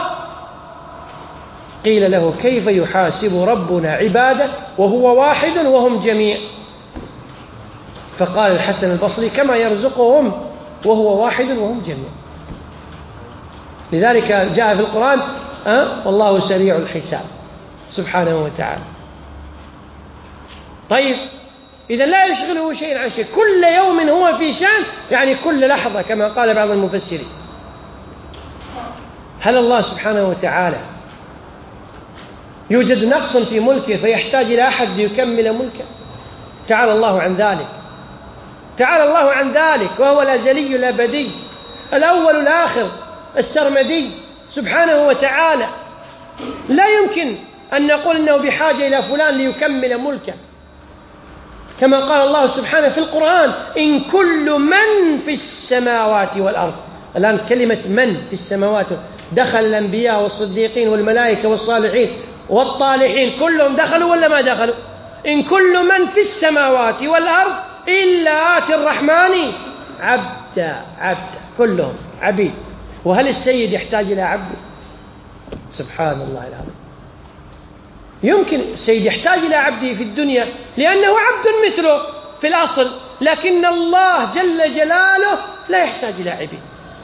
قيل له: كيف يحاسب ربنا عباده وهو واحد وهم جميع؟ فقال الحسن البصري: كما يرزقهم وهو واحد وهم جميع. لذلك جاء في القرآن: أه؟ والله سريع الحساب سبحانه وتعالى. طيب، إذا لا يشغله شيء عن شيء، كل يوم هو في شأن، يعني كل لحظة كما قال بعض المفسرين. هل الله سبحانه وتعالى يوجد نقص في ملكه فيحتاج إلى أحد ليكمل ملكه؟ تعالى الله عن ذلك، تعالى الله عن ذلك، وهو الأزلي الأبدي الأول الآخر السرمدي سبحانه وتعالى. لا يمكن أن نقول إنه بحاجة إلى فلان ليكمل ملكه، كما قال الله سبحانه في القرآن: إن كل من في السماوات والأرض. الآن كلمة من في السماوات دخل الأنبياء والصديقين والملائكة والصالحين والطالحين، كلهم دخلوا ولا ما دخلوا؟ إن كل من في السماوات والأرض إلا آتي الرحمن عبدا. عبدا، كلهم عبيد. وهل السيد يحتاج إلى عبد؟ سبحان الله العظيم. يمكن السيد يحتاج إلى عبده في الدنيا لأنه عبد مثله في الأصل، لكن الله جل جلاله لا يحتاج إلى عبيد،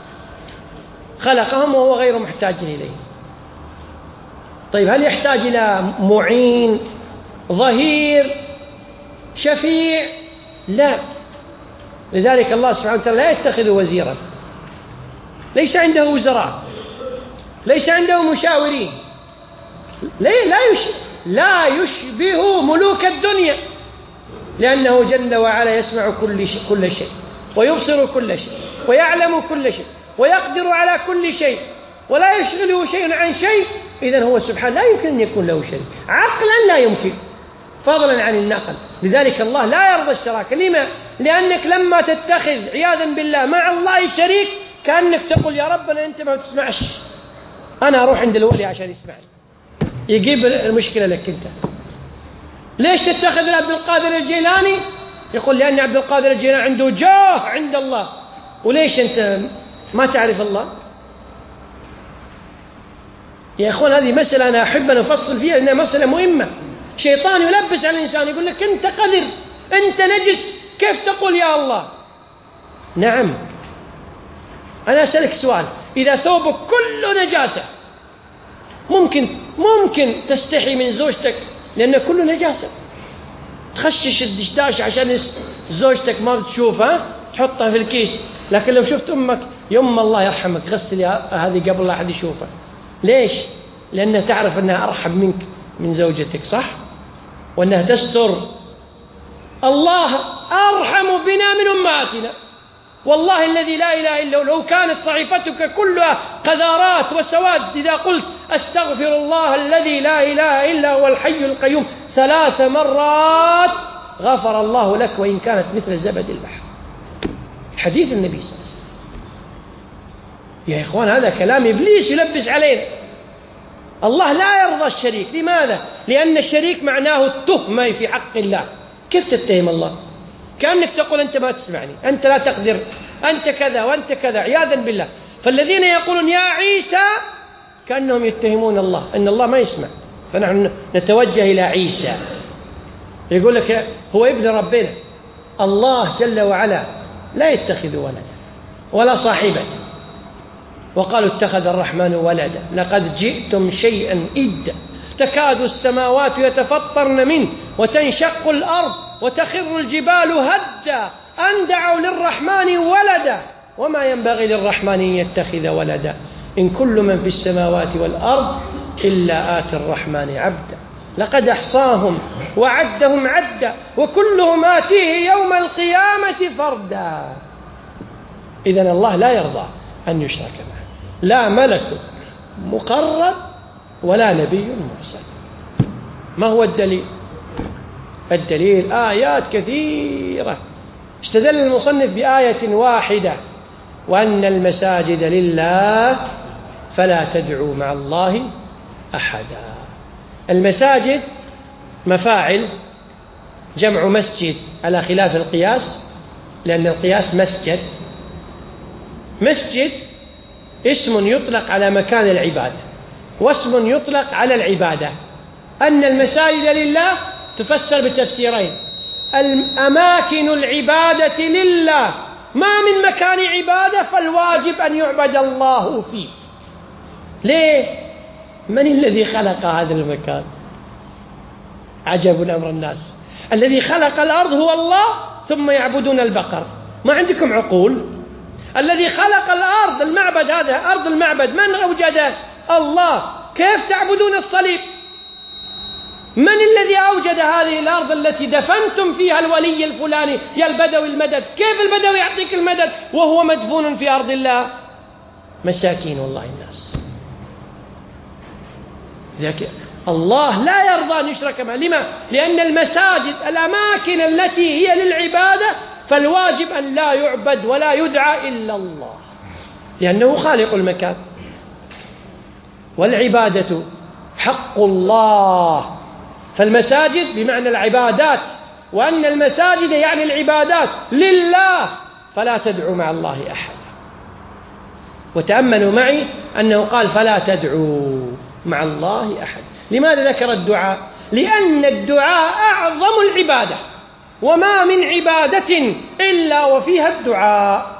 خلقهم وهو غير محتاج إليه. طيب، هل يحتاج إلى معين، ظهير، شفيع؟ لا. لذلك الله سبحانه وتعالى لا يتخذ وزيرا، ليس عنده وزراء، ليس عنده مشاورين، لا لا يشبه ملوك الدنيا، لأنه جل وعلا يسمع كل شيء, كل شيء ويبصر كل شيء ويعلم كل شيء ويقدر على كل شيء، ولا يشغله شيء عن شيء. إذن هو سبحانه لا يمكن أن يكون له شريك، عقلا لا يمكن، فضلا عن النقل. لذلك الله لا يرضى الشراكة. لما؟ لأنك لما تتخذ عياذا بالله مع الله شريك كأنك تقول: يا ربنا أنت ما تسمعش، أنا أروح عند الولي عشان يسمعني، يجيب المشكلة لك أنت. ليش تتخذ عبد القادر الجيلاني؟ يقول: لأن عبد القادر الجيلاني عنده جاه عند الله. وليش أنت ما تعرف الله؟ يا أخوان، هذه مسألة أنا أحب أن أفصل فيها لأنها مسألة مهمة. شيطان يلبس على الإنسان، يقول لك: أنت قدر، أنت نجس، كيف تقول يا الله؟ نعم. أنا أسألك سؤال: إذا ثوبك كله نجاسة، ممكن ممكن تستحي من زوجتك لأن كله نجاسة، تخشش الدشداش عشان زوجتك ما بتشوفها، تحطها في الكيس. لكن لو شفت أمك: يوم الله يرحمك غسل هذه قبل لا أحد يشوفها. ليش؟ لأنها تعرف أنها أرحم منك من زوجتك، صح؟ وأنها تستر. الله أرحم بنا من أمهاتنا، والله الذي لا إله إلا هو. لو كانت صحيفتك كلها قذارات وسواد إذا قلت: أستغفر الله الذي لا إله إلا هو الحي القيوم ثلاث مرات، غفر الله لك وإن كانت مثل زبد البحر. حديث النبي صلى الله عليه وسلم. يا إخوان، هذا كلام إبليس يلبس علينا. الله لا يرضى الشريك. لماذا؟ لأن الشريك معناه التهمة في حق الله. كيف تتهم الله؟ كأنك تقول: أنت ما تسمعني، أنت لا تقدر، أنت كذا وأنت كذا، عياذا بالله. فالذين يقولون يا عيسى كأنهم يتهمون الله أن الله ما يسمع. فنحن نتوجه إلى عيسى، يقول لك هو ابن ربنا. الله جل وعلا لا يتخذ ولدا ولا صاحبة. وقالوا: اتخذ الرحمن ولدا لقد جئتم شيئا إدا تكاد السماوات يتفطرن منه وتنشق الأرض وتخر الجبال هدا أن دعوا للرحمن ولدا وما ينبغي للرحمن أن يتخذ ولدا إن كل من في السماوات والأرض إلا آتي الرحمن عبدا لقد أحصاهم وعدهم عدا وكلهم آتيه يوم القيامة فردا. إذن الله لا يرضى أن يشرك معه، لا ملك مقرب ولا نبي مرسل. ما هو الدليل؟ الدليل آيات كثيرة. استدل المصنف بآية واحدة: وأن المساجد لله فلا تدعوا مع الله أحدا. المساجد مفاعل، جمع مسجد على خلاف القياس، لأن القياس مسجد. مسجد اسم يطلق على مكان العبادة واسم يطلق على العبادة. أن المساجد لله تفسر بتفسيرين: الأماكن العبادة لله، ما من مكان عبادة فالواجب أن يعبد الله فيه. ليه؟ من الذي خلق هذا المكان؟ عجب أمر الناس. الذي خلق الأرض هو الله، ثم يعبدون البقر. ما عندكم عقول؟ الذي خلق الأرض، المعبد هذا أرض المعبد، من أوجده؟ الله. كيف تعبدون الصليب؟ من الذي أوجد هذه الأرض التي دفنتم فيها الولي الفلاني يا البدوي المدد؟ كيف البدوي يعطيك المدد وهو مدفون في أرض الله؟ مساكين والله الناس. ذاك الله لا يرضى أن يشرك معه. لما؟ لأن المساجد الأماكن التي هي للعبادة فالواجب أن لا يعبد ولا يدعى إلا الله، لأنه خالق المكان. والعبادة حق الله، فالمساجد بمعنى العبادات، وأن المساجد يعني العبادات لله، فلا تدعوا مع الله أحد. وتأملوا معي أنه قال فلا تدعوا مع الله أحد. لماذا ذكر الدعاء؟ لأن الدعاء أعظم العبادة، وما من عبادة إلا وفيها الدعاء.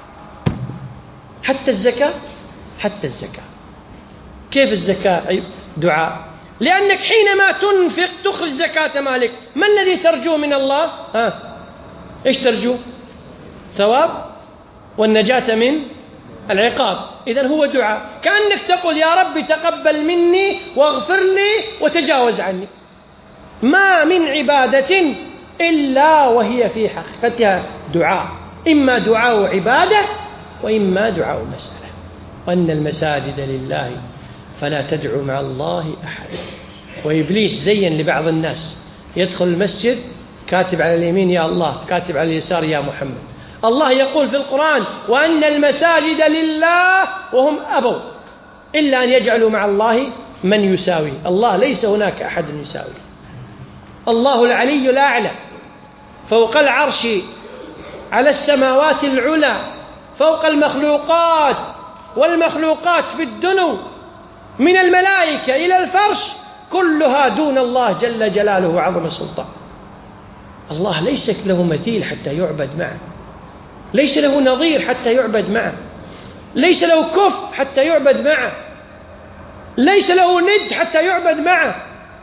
حتى الزكاة، حتى الزكاة كيف الزكاة دعاء؟ لأنك حينما تنفق تخرج زكاة مالك، ما الذي ترجو من الله؟ ها؟ إيش ترجو؟ ثواب والنجاة من العقاب. إذن هو دعاء، كأنك تقول يا رب تقبل مني واغفر لي وتجاوز عني. ما من عبادة إلا وهي في حقيقتها دعاء، إما دعاء عبادة وإما دعاء مسألة. وأن المساجد لله فلا تدعوا مع الله أحد. وإبليس زين لبعض الناس يدخل المسجد كاتب على اليمين يا الله، كاتب على اليسار يا محمد. الله يقول في القرآن وأن المساجد لله، وهم أبوا إلا أن يجعلوا مع الله من يساوي. الله ليس هناك أحد يساوي. الله العلي الأعلى فوق العرش على السماوات العلى، فوق المخلوقات، والمخلوقات في الدنو من الملائكة إلى الفرش كلها دون الله جل جلاله وعظم السلطان. الله ليس له مثيل حتى يعبد معه، ليس له نظير حتى يعبد معه، ليس له كف حتى يعبد معه، ليس له ند حتى يعبد معه.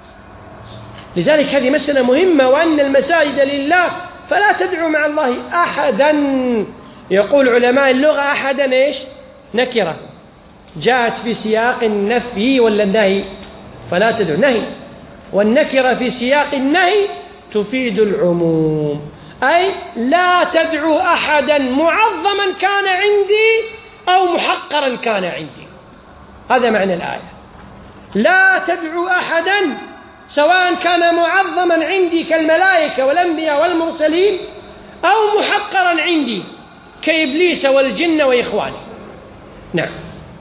لذلك هذه مسألة مهمة. وأن المساجد لله فلا تدعوا مع الله أحدا. يقول علماء اللغة أحدا إيش؟ نكرة جاءت في سياق النفي ولا النهي؟ فلا تدعوا نهي، والنكرة في سياق النهي تفيد العموم، أي لا تدعوا أحدا معظما كان عندي أو محقرا كان عندي. هذا معنى الآية. لا تدعوا أحدا سواء كان معظما عندي كالملائكة والأنبياء والمرسلين أو محقرا عندي كإبليس والجن وإخوانه. نعم.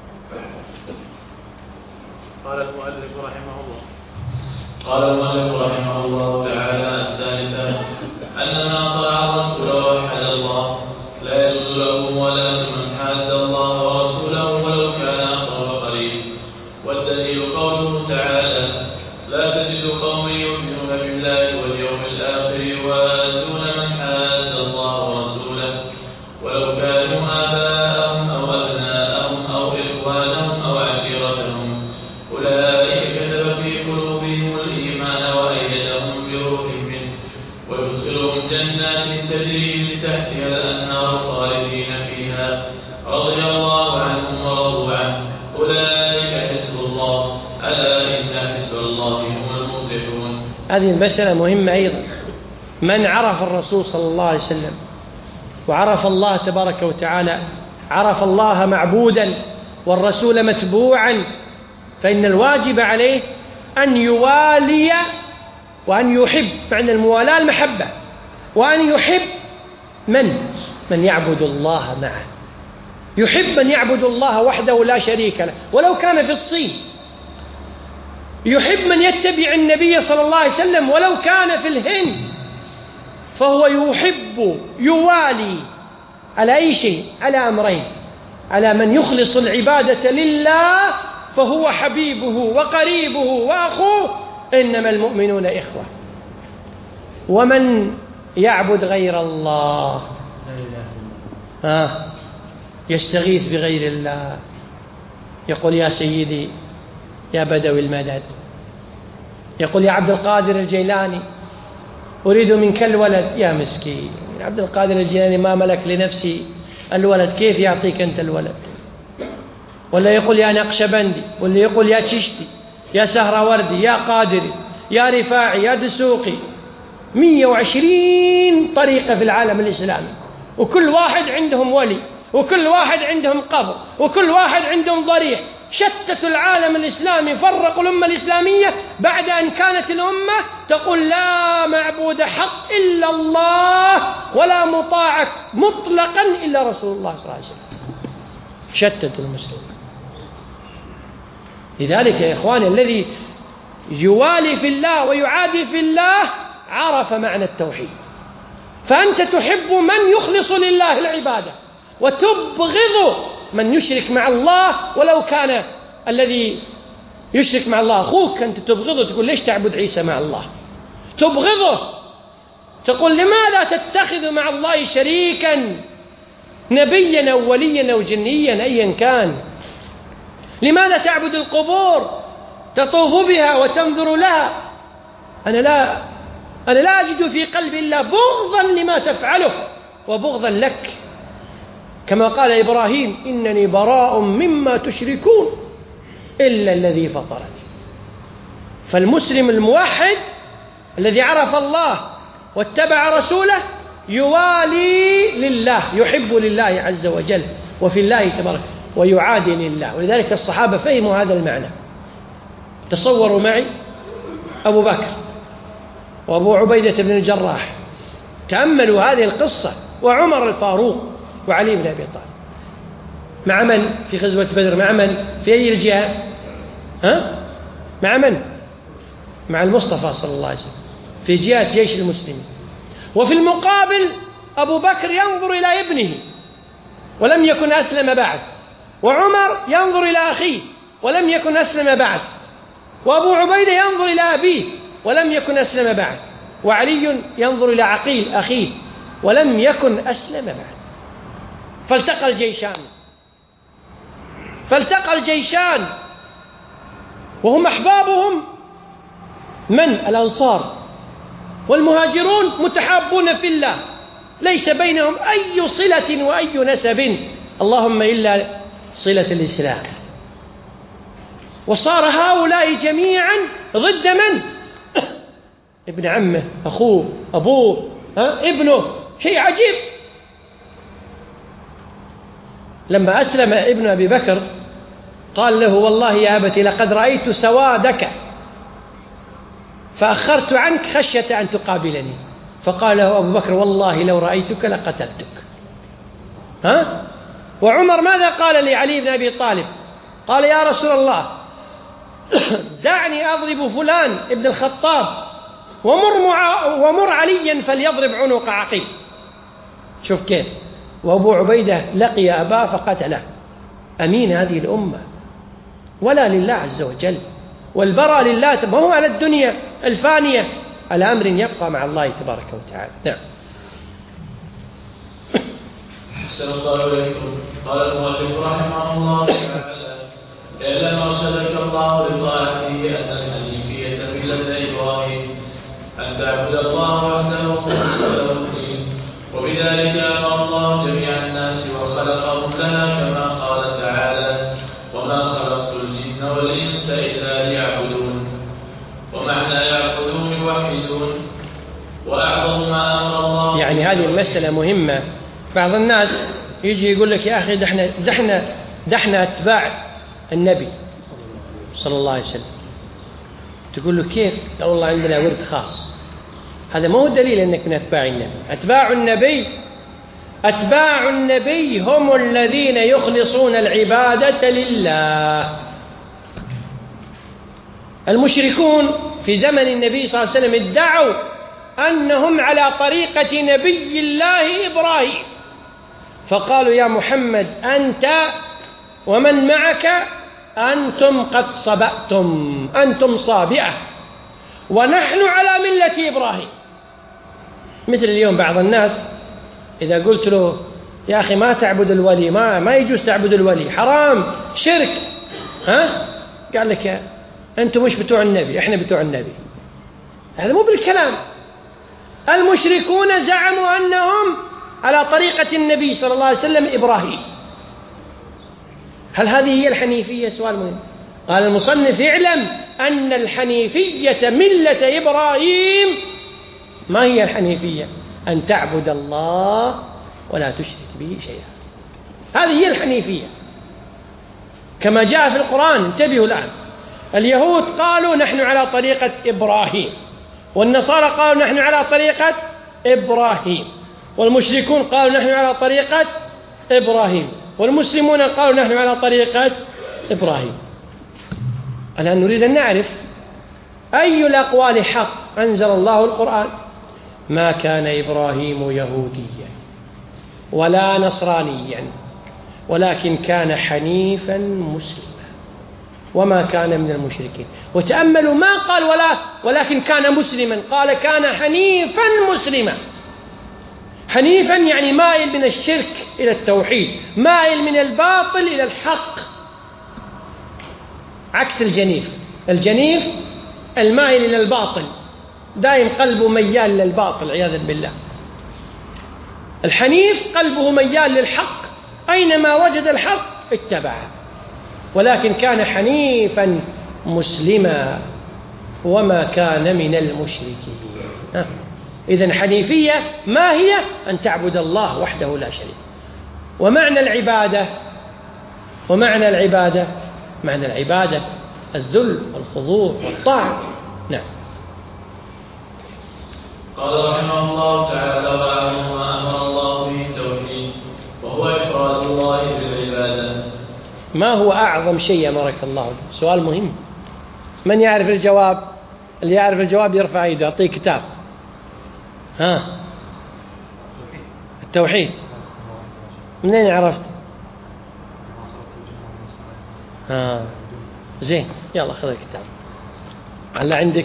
قال المؤلف رحمه الله قال المؤلف رحمه الله تعالى الثالثة أن من أطاع الرسول ووحد الله لا يجوز له ولا من حاد الله ورسوله ولو كان أقرب قريب. والدليل قوله تعالى لا تجد قوما يؤمنون بالله واليوم الآخر يوادون من حاد الله ورسوله ولو كانوا آباءهم أو أبناءهم أو إخوانهم أو عشيرتهم أولئك كتب في قلوبهم الإيمان وأيدهم بروح منه ويدخلهم جنات تجري من تحتها الأنهار خالدين فيها رضي الله عنهم ورضوا عنه أولئك حزب الله ألا إن حزب الله هم المفلحون. هذه المسألة مهمة أيضا. من عرف الرسول صلى الله عليه وسلم وعرف الله تبارك وتعالى، عرف الله معبودا والرسول متبوعا، فإن الواجب عليه أن يوالي وأن يحب، معنى الموالاة المحبة، وأن يحب من من يعبد الله معه، يحب من يعبد الله وحده لا شريك له ولو كان في الصين، يحب من يتبع النبي صلى الله عليه وسلم ولو كان في الهند، فهو يحب يوالي على أي شيء، على أمرين: على من يخلص العبادة لله فهو حبيبه وقريبه وأخوه، إنما المؤمنون إخوة. ومن يعبد غير الله آه يستغيث بغير الله، يقول يا سيدي يا بدوي المدد، يقول يا عبد القادر الجيلاني أريد منك الولد. يا مسكين عبد القادر الجيلاني ما ملك لنفسي الولد، كيف يعطيك أنت الولد؟ ولا يقول يا نقشبندي، ولا يقول يا تشتي، يا سهروردي، يا قادري، يا رفاعي، يا دسوقي. مئة وعشرين طريقة في العالم الإسلامي، وكل واحد عندهم ولي، وكل واحد عندهم قبر، وكل واحد عندهم ضريح. شتتوا العالم الإسلامي، فرقوا الأمة الإسلامية بعد أن كانت الأمة تقول لا معبود حق إلا الله ولا مطاع مطلقا إلا رسول الله صلى الله عليه وسلم. شتت المسلمين. لذلك يا إخواني الذي يوالي في الله ويعادي في الله عرف معنى التوحيد. فأنت تحب من يخلص لله العبادة، وتبغض من يشرك مع الله، ولو كان الذي يشرك مع الله أخوك أنت تبغضه. تقول ليش تعبد عيسى مع الله؟ تبغضه. تقول لماذا تتخذ مع الله شريكا نبيا أو وليا أو جنيا أيا كان؟ لماذا تعبد القبور تطوف بها وتنظر لها؟ أنا لا أنا لا أجد في قلبي إلا بغضا لما تفعله وبغضا لك، كما قال إبراهيم إنني براء مما تشركون إلا الذي فطرني. فالمسلم الموحد الذي عرف الله واتبع رسوله يوالي لله، يحب لله عز وجل وفي الله تبارك، ويعادي لله. ولذلك الصحابة فهموا هذا المعنى. تصوروا معي أبو بكر وأبو عبيدة بن الجراح، تأملوا هذه القصة، وعمر الفاروق وعلي بن أبي طالب مع من في غزوة بدر؟ مع من في أي الجهة؟ ها؟ مع من؟ مع المصطفى صلى الله عليه وسلم في جهة جيش المسلمين. وفي المقابل أبو بكر ينظر إلى ابنه ولم يكن أسلم بعد، وعمر ينظر إلى أخيه ولم يكن أسلم بعد، وأبو عبيدة ينظر إلى أبيه ولم يكن أسلم بعد، وعلي ينظر إلى عقيل أخيه ولم يكن أسلم بعد. فالتقى الجيشان فالتقى الجيشان وهم أحبابهم من؟ الأنصار والمهاجرون متحابون في الله، ليس بينهم أي صلة وأي نسب اللهم إلا صلة الإسلام. وصار هؤلاء جميعا ضد من؟ ابن عمه، أخوه، أبوه، ها؟ ابنه. شيء عجيب. لما أسلم ابن أبي بكر قال له والله يا أبتي لقد رأيت سوادك فأخرت عنك خشية أن تقابلني. فقال له أبو بكر والله لو رأيتك لقتلتك. ها؟ وعمر ماذا قال لعلي بن أبي طالب؟ قال يا رسول الله دعني أضرب فلان ابن الخطاب ومر, مع ومر عليا فليضرب عنق عقيل. شوف كيف. وأبو عبيدة لقي أباه فقتله. أمين هذه الأمة ولا لله عز وجل، والبراء لله، ما هو على الدنيا الفانية، على أمر يبقى مع الله تبارك وتعالى. نعم. أحسن الله إليكم. قال المؤلف رحمه الله تعالى اعلم أرشدك الله لطاعته أن الحنيفية ملة إبراهيم أن تعبد الله وحده مخلصا له الدين، وبذلك أمر الله جميع الناس وخلقهم لها كما قال تعالى وما خلقت الجن والإنس إلا ليعبدون. ومعنى يعبدون يوحدون. وأعظم ما أمر الله يعني هذه المسألة مهمة. بعض الناس يجي يقول لك يا أخي دحنا دحنا دحنا أتباع النبي صلى الله عليه وسلم. تقول له كيف؟ قال والله عندنا ورد خاص. هذا ما هو دليل أنك من أتباع النبي. أتباع النبي أتباع النبي هم الذين يخلصون العبادة لله. المشركون في زمن النبي صلى الله عليه وسلم ادعوا أنهم على طريقة نبي الله إبراهيم، فقالوا يا محمد أنت ومن معك أنتم قد صبأتم، أنتم صابئة، ونحن على ملة إبراهيم. مثل اليوم بعض الناس إذا قلت له يا أخي ما تعبد الولي، ما, ما يجوز تعبد الولي، حرام، شرك، ها؟ قال لك أنتم مش بتوع النبي، إحنا بتوع النبي. هذا مو بالكلام. المشركون زعموا أنهم على طريقة النبي صلى الله عليه وسلم إبراهيم. هل هذه هي الحنيفية؟ سؤال مهم. قال المصنف اعلم أن الحنيفية ملة إبراهيم. ما هي الحنيفية؟ أن تعبد الله ولا تشرك به شيئا. هذه هي الحنيفية كما جاء في القرآن. انتبهوا الآن، اليهود قالوا نحن على طريقة إبراهيم، والنصارى قالوا نحن على طريقة إبراهيم، والمشركون قالوا نحن على طريقة إبراهيم، والمسلمون قالوا نحن على طريقة إبراهيم. الآن نريد أن نعرف أي الأقوال حق. أنزل الله القرآن: ما كان إبراهيم يهوديا ولا نصرانيا ولكن كان حنيفا مسلما وما كان من المشركين. وتأملوا ما قال ولا ولكن كان مسلما، قال كان حنيفا مسلما. حنيفا يعني مائل من الشرك إلى التوحيد، مائل من الباطل إلى الحق، عكس الجنيف. الجنيف المائل إلى الباطل، دائم قلبه ميال للباطل عياذا بالله. الحنيف قلبه ميال للحق، أينما وجد الحق اتبعه، ولكن كان حنيفا مسلما وما كان من المشركين. إذن حنيفية ما هي؟ أن تعبد الله وحده لا شريك. ومعنى العبادة ومعنى العبادة معنى العبادة الذل والخضوع والطاعة. نعم. قال رحمه الله تعالى: وأعظم ما أمر الله به التوحيد وهو إفراد الله بالعبادة. ما هو أعظم شيء أمرك الله به؟ سؤال مهم. من يعرف الجواب؟ اللي يعرف الجواب يرفع يده، أعطيه كتاب. ها، التوحيد. منين عرفت؟ ها، زين، يلا خذ الكتاب. هلا عندك.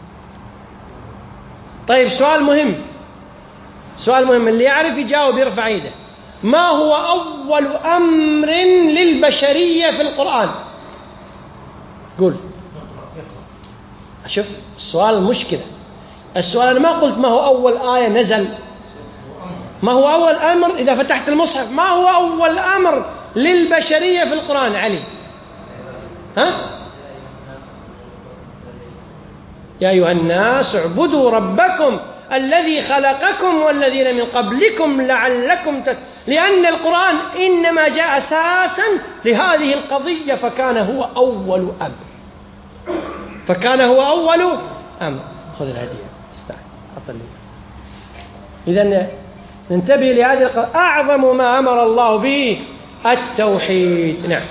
طيب سؤال مهم، سؤال مهم، اللي يعرف يجاوب يرفع يده. ما هو أول أمر للبشرية في القرآن؟ قول. شوف السؤال مشكلة. السؤال أنا ما قلت ما هو أول آية نزل، ما هو أول أمر. إذا فتحت المصحف ما هو أول أمر للبشرية في القرآن؟ علي، ها؟ يا أيها الناس اعبدوا ربكم الذي خلقكم والذين من قبلكم لعلكم تت... لأن القرآن إنما جاء أساسا لهذه القضية، فكان هو أول أمر، فكان هو أول أمر. خذ الهدية، استعد، أطلع. إذن ننتبه لهذه القضية. أعظم ما أمر الله به التوحيد. نعم.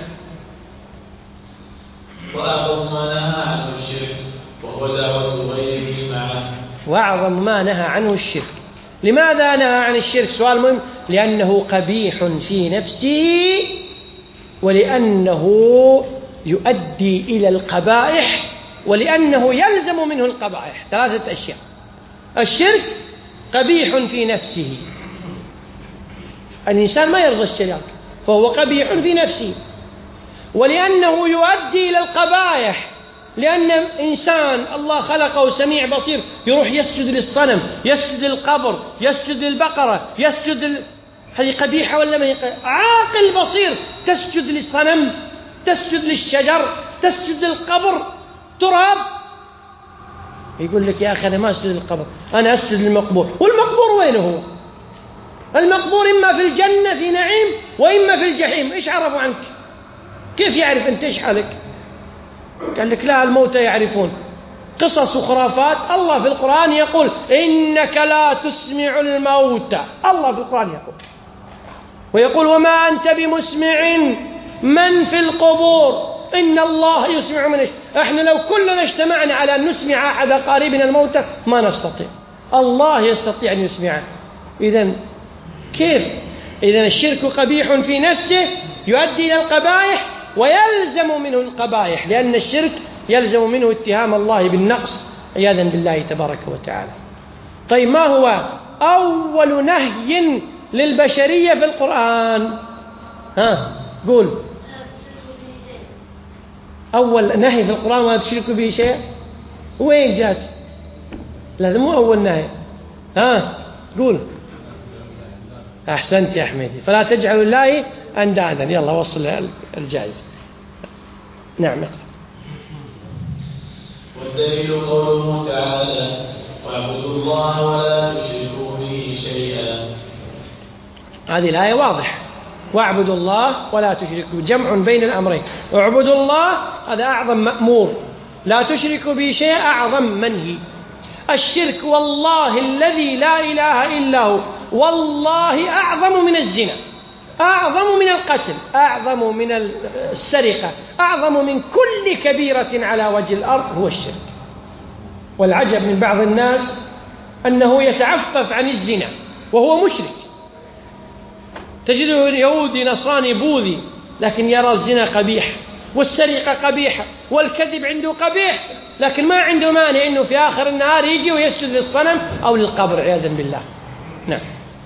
وأعظم ما نهى عنه الشرك وهو دعوة غيره معه. وأعظم ما نهى عنه الشرك. لماذا نهى عن الشرك؟ سؤال مهم. لأنه قبيح في نفسه، ولأنه يؤدي إلى القبائح، ولأنه يلزم منه القبائح. ثلاثة أشياء. الشرك قبيح في نفسه، الإنسان ما يرضى الشرك فهو قبيح في نفسه، ولأنه يؤدي إلى القبائح، لأن إنسان الله خلقه سميع بصير يروح يسجد للصنم، يسجد للقبر، يسجد للبقرة، يسجد ل... هذه قبيحة ولا ما هي قبيحة؟ عاقل بصير تسجد للصنم، تسجد للشجر، تسجد للقبر، تراب. يقول لك يا أخي أنا ما أسجد للقبر، أنا أسجد للمقبور. والمقبور وين هو؟ المقبور إما في الجنة في نعيم وإما في الجحيم. إيش عرفوا عنك؟ كيف يعرف أنت إيش حالك؟ قال لك لا، الموتى يعرفون. قصص وخرافات. الله في القرآن يقول إنك لا تسمع الموتى. الله في القرآن يقول، ويقول وما أنت بمسمع من في القبور إن الله يسمع من يشاء. احنا لو كلنا اجتمعنا على أن نسمع أحد قريبنا الموتى ما نستطيع، الله يستطيع أن يسمعه. إذن كيف إذن الشرك قبيح في نفسه يؤدي إلى القبائح ويلزم منه القبائح، لأن الشرك يلزم منه اتهام الله بالنقص عياذا بالله تبارك وتعالى. طيب ما هو أول نهي للبشرية في القرآن؟ ها قول. أول نهي في القرآن ولا تشركوا به شيء، وين جات؟ لا مو أول نهي. ها قول. أحسنت يا حميدي. فلا تجعلوا الله أندادا. يلا وصل الجائزة. نعم. والدليل قوله تعالى واعبدوا الله ولا تشركوا به شيئا. هذه الآية واضحة، واعبدوا الله ولا تشركوا، جمع بين الأمرين. اعبدوا الله هذا أعظم مأمور، لا تشركوا به شيئا أعظم منهي. الشرك والله الذي لا إله إلا هو والله أعظم من الزنا، أعظم من القتل، أعظم من السرقة، أعظم من كل كبيرة على وجه الأرض هو الشرك. والعجب من بعض الناس أنه يتعفف عن الزنا وهو مشرك، تجده يهودي نصراني بوذي لكن يرى الزنا قبيح والسرقة قبيحة والكذب عنده قبيح، لكن ما عنده مانع أنه في آخر النهار يجي ويسجد للصنم أو للقبر عياذا بالله. نعم.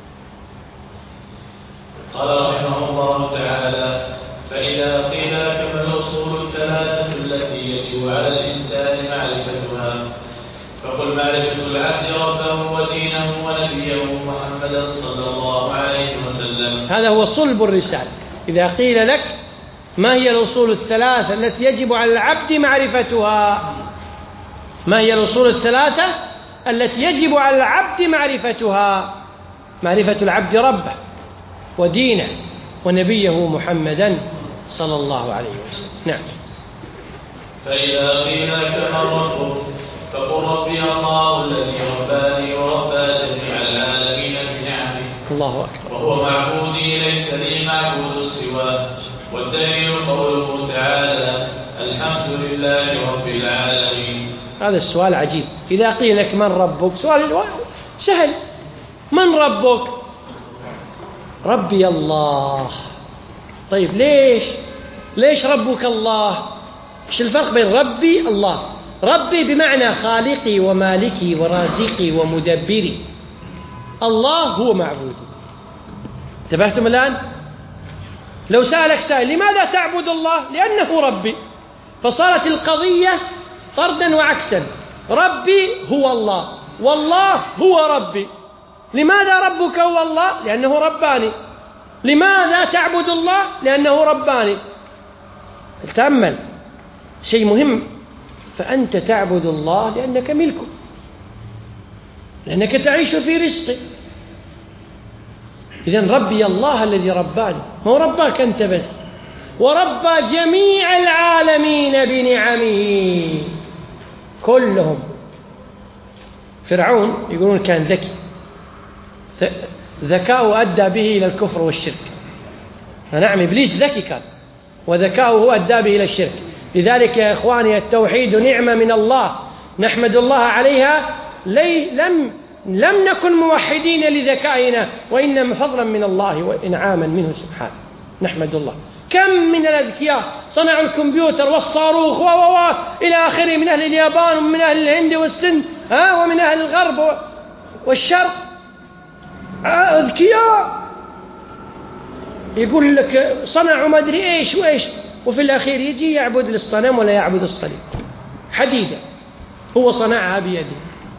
قال رحمه الله تعالى فإذا قيل لك ما الأصول الثلاثة التي يجب على الإنسان معرفتها فقل معرفة العبد ربه ودينه ونبيه محمدا صلى الله عليه وسلم. هذا هو صلب الرسالة. إذا قيل لك ما هي الأصول الثلاثة التي يجب على العبد معرفتها، ما هي الأصول الثلاثة التي يجب على العبد معرفتها؟ معرفة العبد ربه ودينه ونبيه محمدا صلى الله عليه وسلم. نعم. فإذا قيل لك من ربك فقل ربي الله الذي رباني وربى جميع العالمين بنعمه الله أكبر، وهو معبودي ليس لي معبود سواه. والدليل قوله تعالى الحمد لله رب العالمين. هذا السؤال عجيب. إذا قيل لك من ربك سؤال سهل، من ربك؟ ربي الله. طيب ليش ليش ربك الله؟ ايش الفرق بين ربي الله؟ ربي بمعنى خالقي ومالكي ورازقي ومدبري، الله هو معبودي. انتبهتم الآن؟ لو سألك سائل لماذا تعبد الله؟ لأنه ربي، فصارت القضية طردا وعكسا، ربي هو الله والله هو ربي. لماذا ربك هو الله؟ لأنه رباني. لماذا تعبد الله؟ لأنه رباني. تأمل شيء مهم، فأنت تعبد الله لأنك ملكه، لأنك تعيش في رزقه. إذن ربي الله الذي رباني، ما هو رباك أنت بس، وربى جميع العالمين بنعمه كلهم. فرعون يقولون كان ذكي، ذكاؤه أدى به إلى الكفر والشرك. نعم إبليس ذكي كان، وذكاؤه أدى به إلى الشرك. لذلك يا إخواني التوحيد نعمة من الله نحمد الله عليها. لي لم لم نكن موحدين لذكائنا، وإنما فضلا من الله وإنعاما منه سبحانه. نحمد الله. كم من الأذكياء صنعوا الكمبيوتر والصاروخ و و إلى آخره، من أهل اليابان ومن أهل الهند والسند ها ومن أهل الغرب والشرق، أذكياء يقول لك صنعوا ما أدري إيش وإيش، وفي الأخير يجي يعبد للصنم ولا يعبد الصليب. حديدة هو صنعها بيده.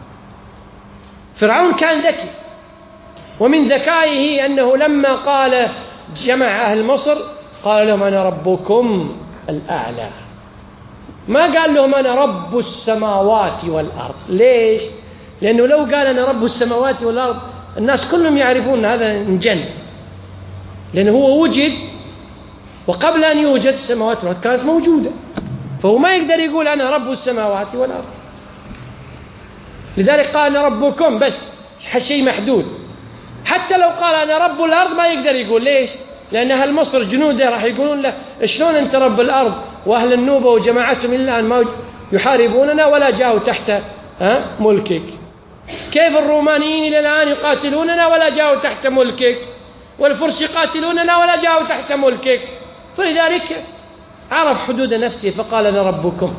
فرعون كان ذكي، ومن ذكائه أنه لما قال جمع أهل مصر قال لهم أنا ربكم الأعلى، ما قال لهم أنا رب السماوات والأرض. ليش؟ لأنه لو قال أنا رب السماوات والأرض الناس كلهم يعرفون هذا انجن، لأنه هو وجد وقبل أن يوجد السماوات والأرض كانت موجودة، فهو ما يقدر يقول أنا رب السماوات والأرض. لذلك قال أنا ربكم بس، شيء محدود. حتى لو قال أنا رب الأرض ما يقدر يقول. ليش؟ لأن أهل مصر جنوده راح يقولون له شلون أنت رب الأرض، وأهل النوبة وجماعتهم إلا أن ما يحاربوننا ولا جاءوا تحت ملكك. كيف الرومانيين إلى الآن يقاتلوننا ولا جاءوا تحت ملكك؟ والفرس يقاتلوننا ولا جاءوا تحت ملكك. فلذلك عرف حدود نفسه فقال أنا ربكم.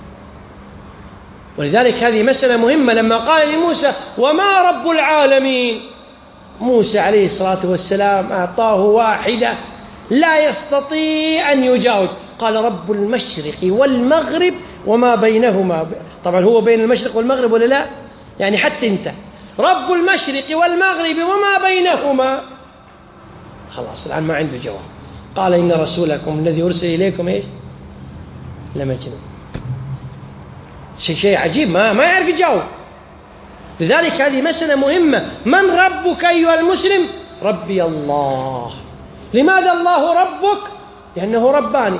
ولذلك هذه مسألة مهمة. لما قال لموسى وما رب العالمين، موسى عليه الصلاة والسلام أعطاه واحدة لا يستطيع أن يجاوب. قال رب المشرق والمغرب وما بينهما. طبعا هو بين المشرق والمغرب ولا لا؟ يعني حتى أنت رب المشرق والمغرب وما بينهما. خلاص الآن ما عنده جواب. قال إن رسولكم الذي أرسل إليكم إيش؟ لمجنون. شيء شيء عجيب، ما ما يعرف يجاوب. لذلك هذه مسألة مهمة. من ربك أيها المسلم؟ ربي الله. لماذا الله ربك؟ لأنه رباني.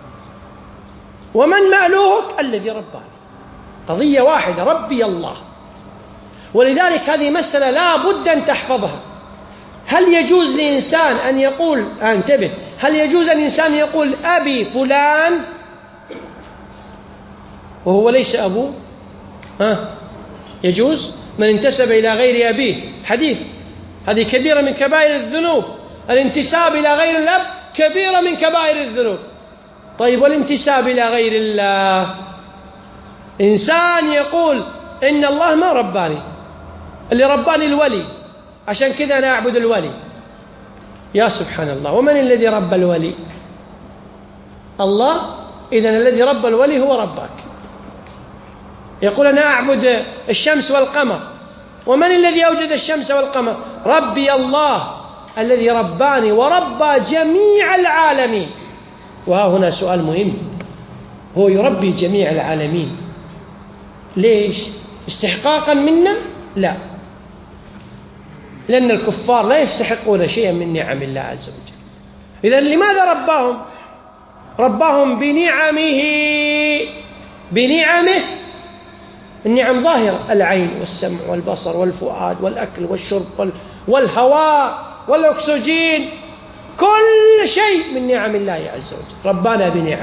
ومن مألوهك؟ الذي رباني. قضية واحدة، ربي الله. ولذلك هذه مسألة لا بد أن تحفظها. هل يجوز لإنسان أن يقول، انتبه، هل يجوز أن إنسان يقول أبي فلان وهو ليس أبوه؟ ها؟ يجوز؟ من انتسب إلى غير أبيه، حديث، هذه كبيرة من كبائر الذنوب. الانتساب إلى غير الأب كبيرة من كبائر الذنوب. طيب والانتساب إلى غير الله؟ إنسان يقول إن الله ما رباني، اللي رباني الولي، عشان كذا أنا أعبد الولي. يا سبحان الله، ومن الذي رب الولي؟ الله. إذن الذي رب الولي هو ربك. يقول أنا أعبد الشمس والقمر، ومن الذي أوجد الشمس والقمر؟ ربي الله الذي رباني وربى جميع العالمين. وها هنا سؤال مهم، هو يربي جميع العالمين ليش؟ استحقاقا منا؟ لا، لأن الكفار لا يستحقون شيئا من نعم الله عز وجل. إذن لماذا رباهم؟ رباهم بنعمه. بنعمه، النعم ظاهرة، العين والسمع والبصر والفؤاد والأكل والشرب والهواء والأكسجين، كل شيء من نعم الله عز وجل. ربانا بنعم،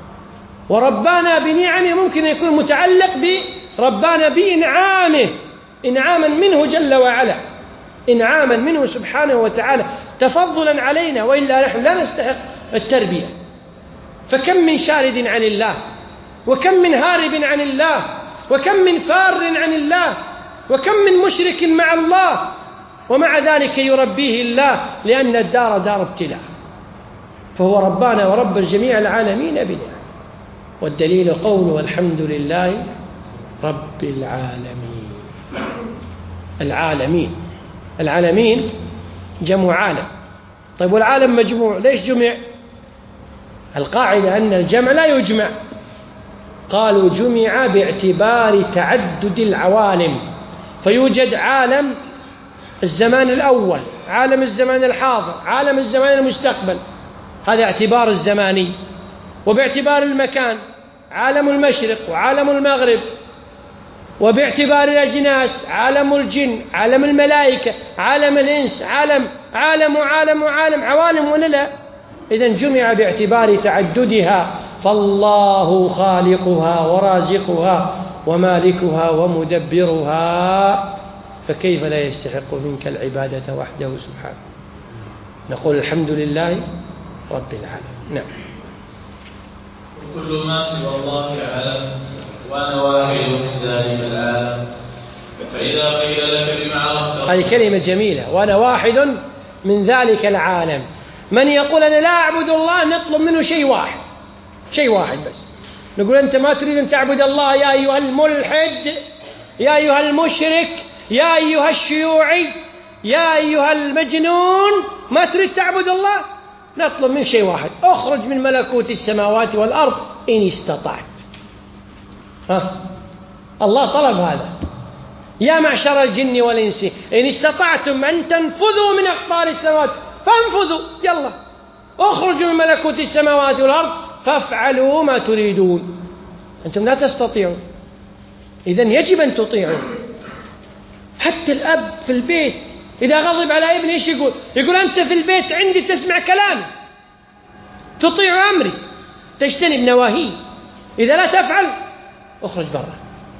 وربانا بنعمه ممكن يكون متعلق بربانا بإنعامه، إنعاما منه جل وعلا، إنعاما منه سبحانه وتعالى، تفضلا علينا، وإلا نحن لا نستحق التربية. فكم من شارد عن الله، وكم من هارب عن الله، وكم من فار عن الله، وكم من مشرك مع الله، ومع ذلك يربيه الله، لأن الدار دار ابتلاء. فهو ربانا ورب جميع العالمين بنا. والدليل قوله والحمد لله رب العالمين. العالمين، العالمين جمع عالم. طيب والعالم مجموع، ليش جمع؟ القاعدة أن الجمع لا يجمع. قالوا جمع باعتبار تعدد العوالم، فيوجد عالم الزمان الأول، عالم الزمان الحاضر، عالم الزمان المستقبل، هذا اعتبار الزماني. وباعتبار المكان عالم المشرق وعالم المغرب، وباعتبار الأجناس عالم الجن، عالم الملائكة، عالم الإنس، عالم عالم وعالم وعالم، عوالم ولا لا؟ إذن جمع باعتبار تعددها، فالله خالقها ورازقها ومالكها ومدبرها، فكيف لا يستحق منك العبادة وحده سبحانه؟ نقول الحمد لله رب العالمين. نعم. وكل ما سوى الله أعلم، وأنا واحد من ذلك العالم. فإذا قيل لك بما عرفت، هذه كلمة جميلة، وأنا واحد من ذلك العالم. من يقول أنا لا أعبد الله نطلب منه شيء واحد، شيء واحد بس. نقول أنت ما تريد أن تعبد الله يا أيها الملحد، يا أيها المشرك، يا أيها الشيوعي، يا أيها المجنون، ما تريد تعبد الله؟ نطلب منك شيء واحد، اخرج من ملكوت السماوات والأرض إن استطعت. ها؟ الله طلب هذا، يا معشر الجن والإنس إن استطعتم أن تنفذوا من أقطار السماوات فانفذوا، يلا اخرجوا من ملكوت السماوات والأرض فافعلوا ما تريدون. أنتم لا تستطيعون، إذن يجب أن تطيعوا. حتى الأب في البيت إذا غضب على ابنه إيش يقول؟ يقول أنت في البيت عندي تسمع كلامي، تطيع أمري، تجتنب نواهي، إذا لا تفعل اخرج برا.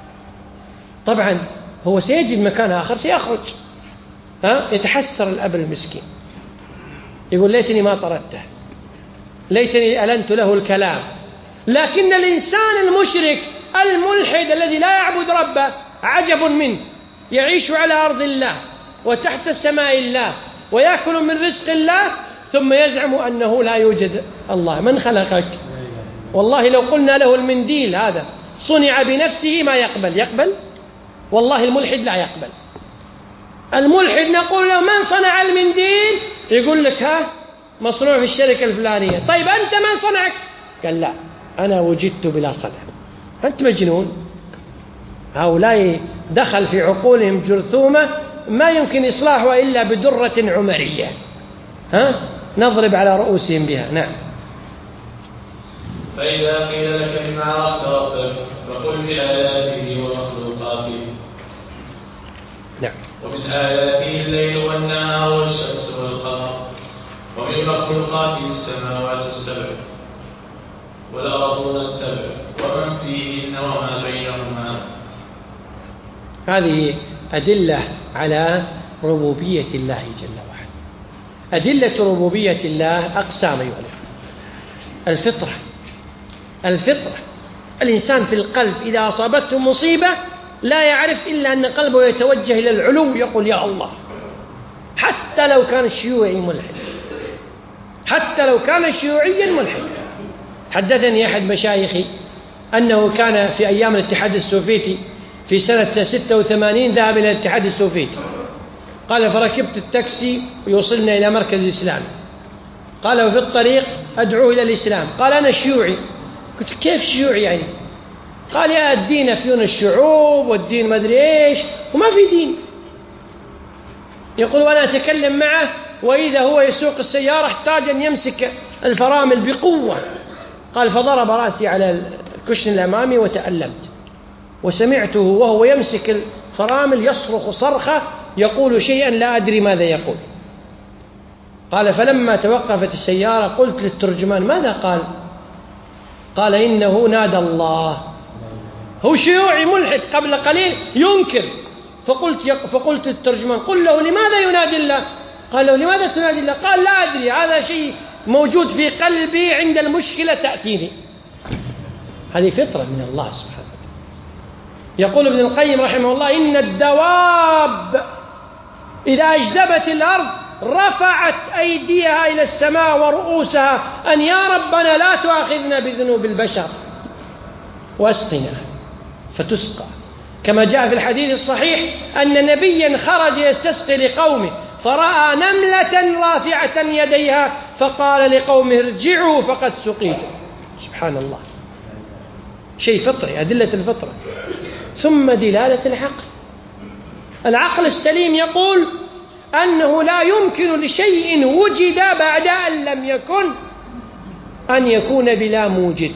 طبعا هو سيجد مكان آخر سيخرج، ها؟ يتحسر الأب المسكين. يقول ليتني ما طردته، ليتني ألنت له الكلام. لكن الإنسان المشرك الملحد الذي لا يعبد ربه عجب منه، يعيش على أرض الله وتحت سماء الله ويأكل من رزق الله، ثم يزعم أنه لا يوجد الله. من خلقك؟ والله لو قلنا له المنديل هذا صنع بنفسه ما يقبل. يقبل؟ والله الملحد لا يقبل. الملحد نقول له من صنع المنديل؟ يقول لك ها مصنوع في الشركة الفلانية. طيب أنت من صنعك؟ قال لا أنا وجدت بلا صنع. أنت مجنون. هؤلاء دخل في عقولهم جرثومة ما يمكن إصلاحها إلا بدرة عمرية، ها نضرب على رؤوسهم بها. نعم. فإذا قيل لك إن عرفت ربك فقل بآياته ومخلوقاته. نعم. ومن آياته الليل والنهار والشمس والقمر، ومن مخلوقاته السماوات السبع والأرضون السبع ومن فيهن وما بينهما. هذه أدلة على ربوبية الله جل وعلا. أدلة ربوبية الله أقسام أيها الأخوة. الفطرة، الفطرة الإنسان في القلب إذا أصابته مصيبة لا يعرف إلا أن قلبه يتوجه إلى العلو، يقول يا الله، حتى لو كان الشيوعي ملحد، حتى لو كان الشيوعي ملحد. حدثني أحد مشايخي أنه كان في أيام الاتحاد السوفيتي في سنة ستة وثمانين ذهب إلى الاتحاد السوفيتي. قال فركبت التاكسي ويوصلنا إلى مركز الإسلام. قال وفي الطريق أدعوه إلى الإسلام. قال أنا شيوعي. قلت كيف شيوعي يعني؟ قال يا الدين أفيون الشعوب والدين ما أدري إيش وما في دين. يقول وأنا أتكلم معه وإذا هو يسوق السيارة احتاج أن يمسك الفرامل بقوة. قال فضرب رأسي على الكشن الأمامي وتألمت، وسمعته وهو يمسك الفرامل يصرخ صرخة يقول شيئا لا أدري ماذا يقول. قال فلما توقفت السيارة قلت للترجمان ماذا قال؟ قال إنه نادى الله. هو شيوعي ملحد قبل قليل ينكر. فقلت, فقلت للترجمان قل له لماذا ينادي الله؟ قال له لماذا تنادي الله؟ قال لا أدري، هذا شيء موجود في قلبي عند المشكلة تأتيني. هذه فطرة من الله سبحانه وتعالى. يقول ابن القيم رحمه الله إن الدواب إذا أجدبت الأرض رفعت أيديها إلى السماء ورؤوسها أن يا ربنا لا تؤاخذنا بذنوب البشر واسقنا فتسقى. كما جاء في الحديث الصحيح أن نبيا خرج يستسقي لقومه فرأى نملة رافعة يديها فقال لقومه ارجعوا فقد سقيتم. سبحان الله، شيء فطري، أدلة الفطرة. ثم دلالة العقل. العقل السليم يقول أنه لا يمكن لشيء وجد بعد أن لم يكن أن يكون بلا موجد.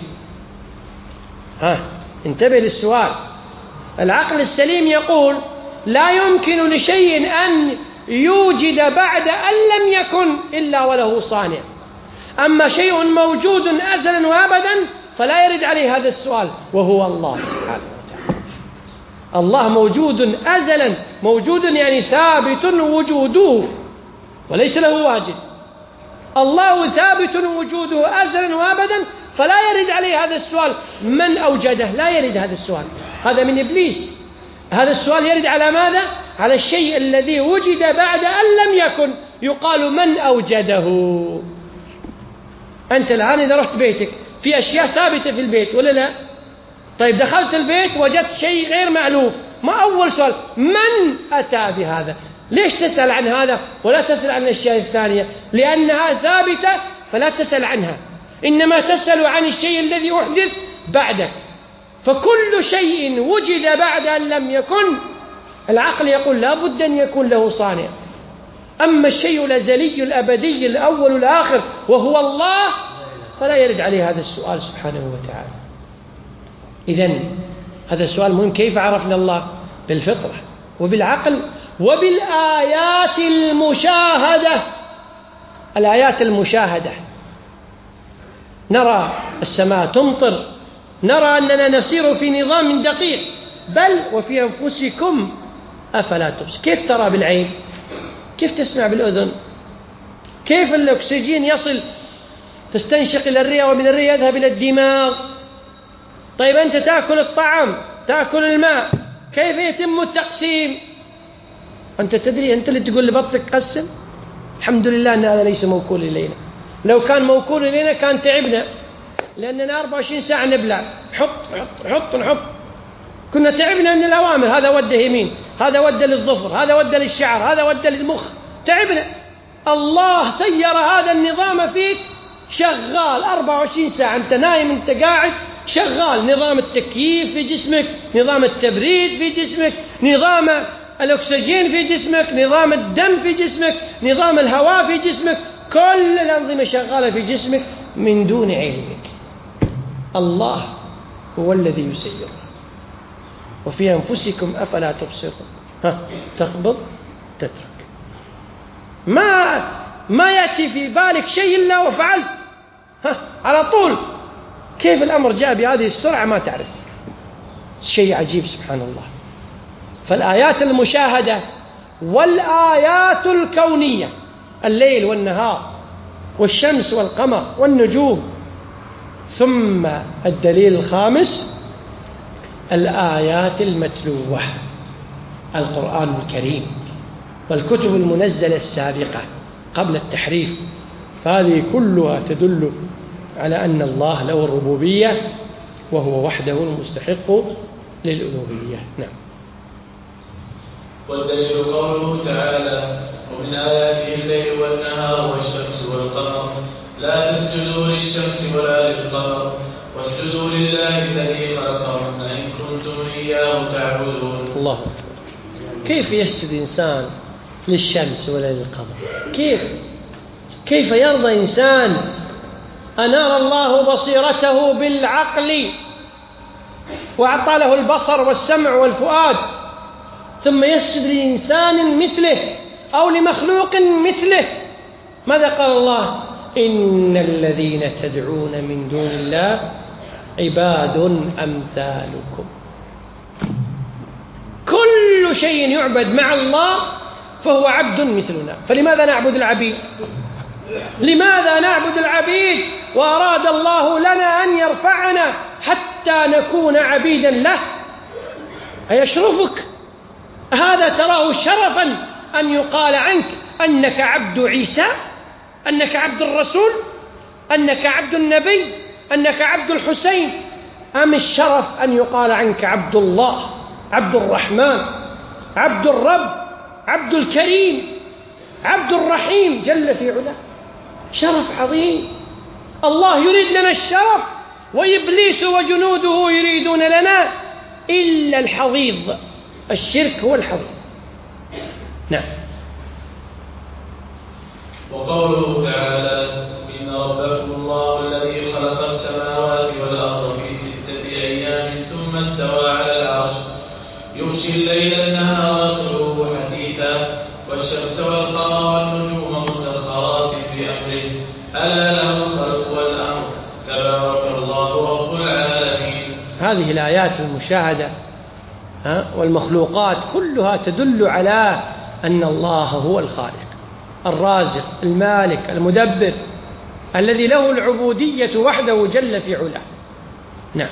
ها انتبه للسؤال. العقل السليم يقول لا يمكن لشيء أن يوجد بعد أن لم يكن إلا وله صانع. أما شيء موجود أزلا وأبدا فلا يرد عليه هذا السؤال، وهو الله سبحانه وتعالى. الله موجود أزلا، موجود يعني ثابت وجوده وليس له واجد. الله ثابت وجوده أزلا وأبدا فلا يرد عليه هذا السؤال من أوجده، لا يرد هذا السؤال، هذا من إبليس. هذا السؤال يرد على ماذا؟ على الشيء الذي وجد بعد أن لم يكن، يقال من أوجده. أنت الآن إذا رحت بيتك في أشياء ثابتة في البيت ولا لا؟ طيب دخلت البيت وجدت شيء غير مألوف، ما أول سؤال من أتى بهذا؟ ليش تسأل عن هذا ولا تسأل عن الأشياء الثانية؟ لأنها ثابتة فلا تسأل عنها، إنما تسأل عن الشيء الذي أحدث بعدك. فكل شيء وجد بعد أن لم يكن العقل يقول لا بد أن يكون له صانع. أما الشيء الأزلي الأبدي الأول الآخر وهو الله فلا يرد عليه هذا السؤال سبحانه وتعالى. إذن هذا السؤال مهم. كيف عرفنا الله؟ بالفطرة وبالعقل وبالآيات المشاهدة. الآيات المشاهدة، نرى السماء تمطر، نرى أننا نسير في نظام دقيق، بل وفي أنفسكم أفلا تبصرون. كيف ترى بالعين؟ كيف تسمع بالأذن؟ كيف الأكسجين يصل تستنشق إلى الرئة ومن الرئة يذهب إلى الدماغ؟ طيب أنت تأكل الطعام، تأكل الماء، كيف يتم التقسيم؟ أنت تدري، أنت اللي تقول لبطنك قسم. الحمد لله أن هذا ليس موكول إلينا. لو كان موكول إلينا كان تعبنا، لأننا أربعة وعشرين ساعة نبلع، حط حط حط نحط، كنا تعبنا من الأوامر. هذا وده يمين، هذا وده للظفر، هذا وده للشعر، هذا وده للمخ، تعبنا. الله سير هذا النظام فيك شغال أربعة وعشرين ساعة، أنت نايم أنت قاعد شغال. نظام التكييف في جسمك، نظام التبريد في جسمك، نظام الأكسجين في جسمك، نظام الدم في جسمك، نظام الهواء في جسمك، كل الأنظمة شغالة في جسمك من دون علمك. الله هو الذي يسير. وفي أنفسكم أفلا تبصرون. ها تقبض تترك، ما ما يأتي في بالك شيء إلا وفعلت، ها على طول. كيف الأمر جاء بهذه السرعة ما تعرف. شيء عجيب سبحان الله. فالآيات المشاهدة والآيات الكونية، الليل والنهار والشمس والقمر والنجوم. ثم الدليل الخامس الآيات المتلوة، القرآن الكريم والكتب المنزلة السابقة قبل التحريف، فهذه كلها تدل على أن الله له الربوبية وهو وحده المستحق للألوهية. نعم. والدليل قوله تعالى: ومن آياته الليل والنهار والشمس والقمر لا تسجدوا للشمس ولا للقمر واسجدوا لله الذي خلقهن إن كنتم إياه تعبدون. الله أكبر. كيف يسجد إنسان للشمس ولا للقمر؟ كيف كيف يرضى إنسان أنار الله بصيرته بالعقل وأعطى له البصر والسمع والفؤاد، ثم يسجد لإنسان مثله أو لمخلوق مثله؟ ماذا قال الله؟ إن الذين تدعون من دون الله عباد أمثالكم. كل شيء يعبد مع الله فهو عبد مثلنا. فلماذا نعبد العبيد؟ لماذا نعبد العبيد وأراد الله لنا أن يرفعنا حتى نكون عبيدا له؟ أيشرفك هذا؟ تراه شرفا أن يقال عنك أنك عبد عيسى، أنك عبد الرسول، أنك عبد النبي، أنك عبد الحسين؟ أم الشرف أن يقال عنك عبد الله، عبد الرحمن، عبد الرب، عبد الكريم، عبد الرحيم جل في علاه؟ شرف عظيم. الله يريد لنا الشرف، وإبليس وجنوده يريدون لنا إلا الحضيض. الشرك هو الحضيض. نعم. وقوله تعالى: إن ربكم الله الذي خلق السماوات والأرض في ستة أيام ثم استوى على العرش يغشي الليل النهار يطلبه حثيثا والشمس والقمر والنجوم مسخرات بأمره ألا له الخلق والأمر تبارك الله رب العالمين. هذه الآيات المشاهدة والمخلوقات كلها تدل على أن الله هو الخالق الرازق المالك المدبر الذي له العبودية وحده جل في علاه. نعم.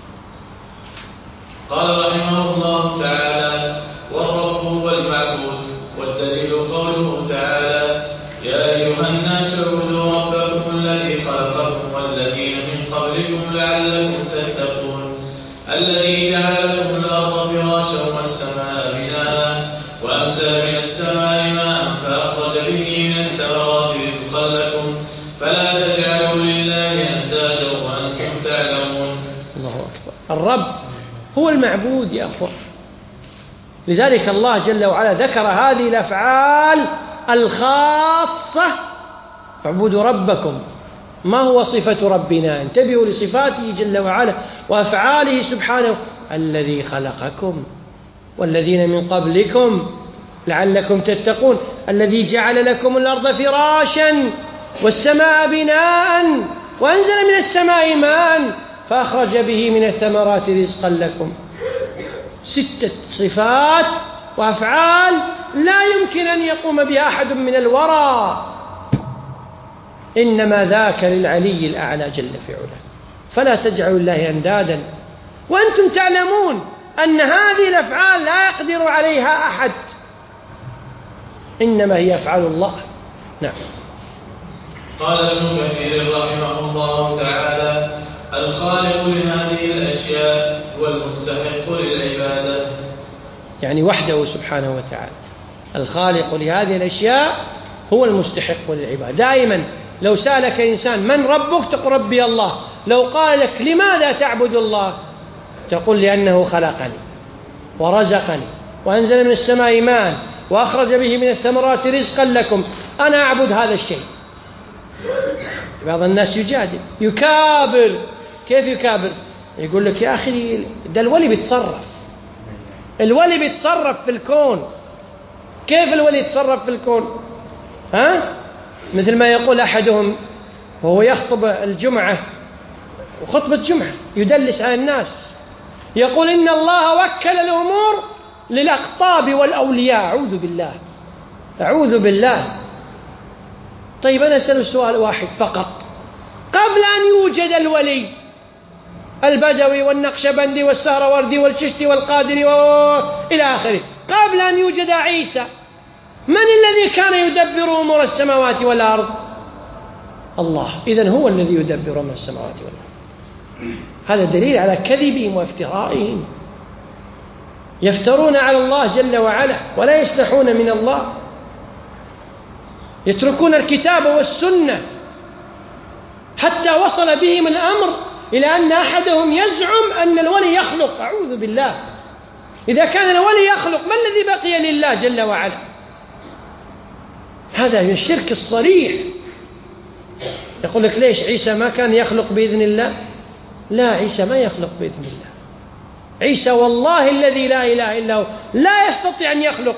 قال رحمه الله تعالى: والرب هو المعبود. والدليل قوله تعالى: يا أيها الناس اعبدوا ربكم الذي خلقكم والذين من قبلكم لعلكم تتقون الذي جعل لكم الأرض فراشا والسماء بناء وأنزل من السماء ماء فأخرج به من الثمرات رزقا لكم فلا تجعلوا لله أندادا وأنتم تعلمون. الله أكبر. الرب هو المعبود يا أخوة. لذلك الله جل وعلا ذكر هذه الأفعال الخاصة: اعبدوا ربكم. ما هو صفة ربنا؟ انتبهوا لصفاته جل وعلا وأفعاله سبحانه: الذي خلقكم والذين من قبلكم لعلكم تتقون الذي جعل لكم الأرض فراشا والسماء بناء وأنزل من السماء ماء فأخرج به من الثمرات رزقا لكم. ستة صفات وأفعال لا يمكن أن يقوم بها أحد من الورى إنما ذاك للعلي الأعلى جل في علاه، فلا تجعلوا الله أندادا وأنتم تعلمون أن هذه الأفعال لا يقدر عليها أحد، إنما هي أفعال الله. نعم. قال ابن كثير رحمه الله تعالى: الخالق لهذه الأشياء والمستحق للعبادة، يعني وحده سبحانه وتعالى. الخالق لهذه الأشياء هو المستحق للعبادة. دائما لو سألك إنسان من ربك تقول ربي الله، لو قال لك لماذا تعبد الله تقول لأنه خلقني ورزقني وأنزل من السماء ماء وأخرج به من الثمرات رزقا لكم، أنا أعبد هذا الشيء. بعض الناس يجادل يكابر. كيف يكابر؟ يقول لك يا أخي ده الولي بيتصرف، الولي بيتصرف في الكون. كيف الولي يتصرف في الكون؟ ها؟ مثل ما يقول أحدهم وهو يخطب الجمعة وخطبة جمعة يدلس على الناس، يقول إن الله وكل الأمور للأقطاب والأولياء. أعوذ بالله، أعوذ بالله. طيب أنا أسأل سؤال واحد فقط: قبل أن يوجد الولي البدوي والنقشبندي والسهروردي والششتي والقادري وإلى آخره، قبل أن يوجد عيسى، من الذي كان يدبر أمور السماوات والأرض؟ الله. إذن هو الذي يدبر أمور السماوات والأرض. هذا دليل على كذبهم وافترائهم. يفترون على الله جل وعلا ولا يسلحون من الله، يتركون الكتاب والسنة، حتى وصل بهم الأمر إلى أن أحدهم يزعم أن الولي يخلق. أعوذ بالله. إذا كان الولي يخلق ما الذي بقي لله جل وعلا؟ هذا من الشرك الصريح. يقول لك ليش عيسى ما كان يخلق بإذن الله؟ لا، عيسى ما يخلق بإذن الله. عيسى والله الذي لا إله إلا هو لا يستطيع أن يخلق.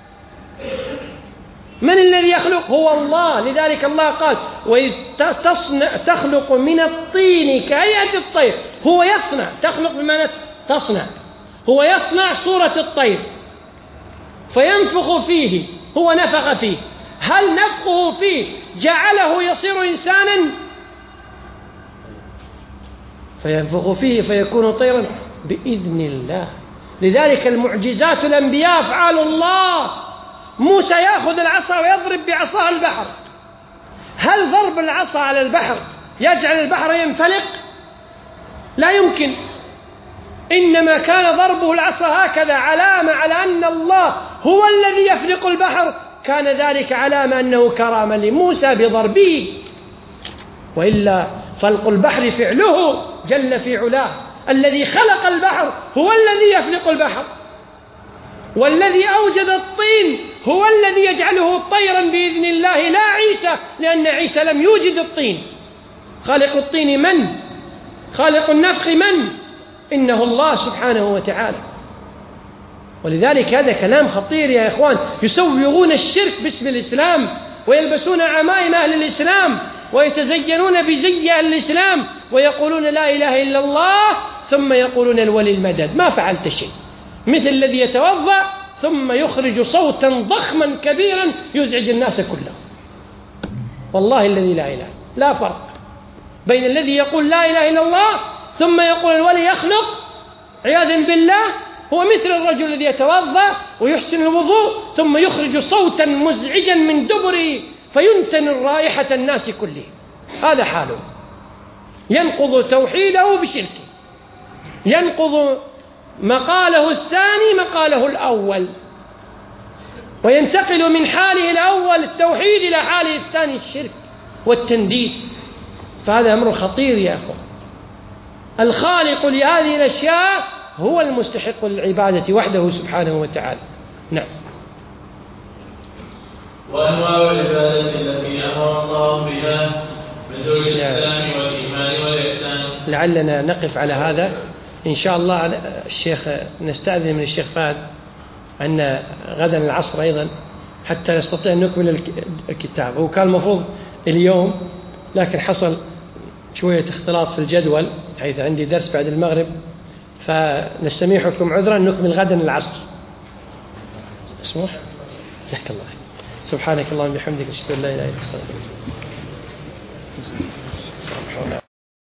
من الذي يخلق؟ هو الله. لذلك الله قال وتصنع تخلق من الطين كهيئة الطير. هو يصنع، تخلق بمعنى تصنع. هو يصنع صورة الطير فينفخ فيه، هو نفخ فيه. هل نفخه فيه جعله يصير إنسانا؟ فينفخ فيه فيكون طيرا بإذن الله. لذلك المعجزات الأنبياء أفعال الله. موسى يأخذ العصا ويضرب بعصاه البحر. هل ضرب العصا على البحر يجعل البحر ينفلق؟ لا يمكن. إنما كان ضربه العصا هكذا علامة على أن الله هو الذي يفلق البحر، كان ذلك علامة أنه كرامة لموسى بضربه. وإلا فلق البحر فعله جل في علاه. الذي خلق البحر هو الذي يفلق البحر، والذي أوجد الطين هو الذي يجعله طيرا بإذن الله، لا عيسى، لأن عيسى لم يوجد الطين. خالق الطين من؟ خالق النفخ من؟ إنه الله سبحانه وتعالى. ولذلك هذا كلام خطير يا إخوان. يسوغون الشرك باسم الإسلام ويلبسون عمائم أهل الإسلام ويتزينون بزي أهل الإسلام ويقولون لا إله إلا الله ثم يقولون الولي المدد. ما فعلت شيء. مثل الذي يتوضأ ثم يخرج صوتا ضخما كبيرا يزعج الناس كلهم. والله الذي لا إله، لا فرق بين الذي يقول لا إله إلا الله ثم يقول الولي يخلق عياذا بالله، هو مثل الرجل الذي يتوضأ ويحسن الوضوء ثم يخرج صوتا مزعجا من دبره فينتن رائحة الناس كلهم. هذا حاله، ينقض توحيده بشركه، ينقض مقاله الثاني مقاله الأول، وينتقل من حاله الأول التوحيد إلى حاله الثاني الشرك والتنديد. فهذا أمر خطير يا أخوان. الخالق لهذه الأشياء هو المستحق للعبادة وحده سبحانه وتعالى. نعم. وأنواع العبادة التي أمر الله بها مثل الإسلام والإيمان والإحسان. لعلنا نقف على هذا إن شاء الله. الشيخ نستأذن من الشيخ فهد أن غدا العصر أيضا حتى نستطيع أن نكمل الكتاب. هو كان المفروض اليوم لكن حصل شوية اختلاط في الجدول حيث عندي درس بعد المغرب، فنستميحكم عذرا نكمل غدا العصر. اسمح جزاك الله خير. سبحانك اللهم وبحمدك اشهد ان لا اله الا انت استغفرك.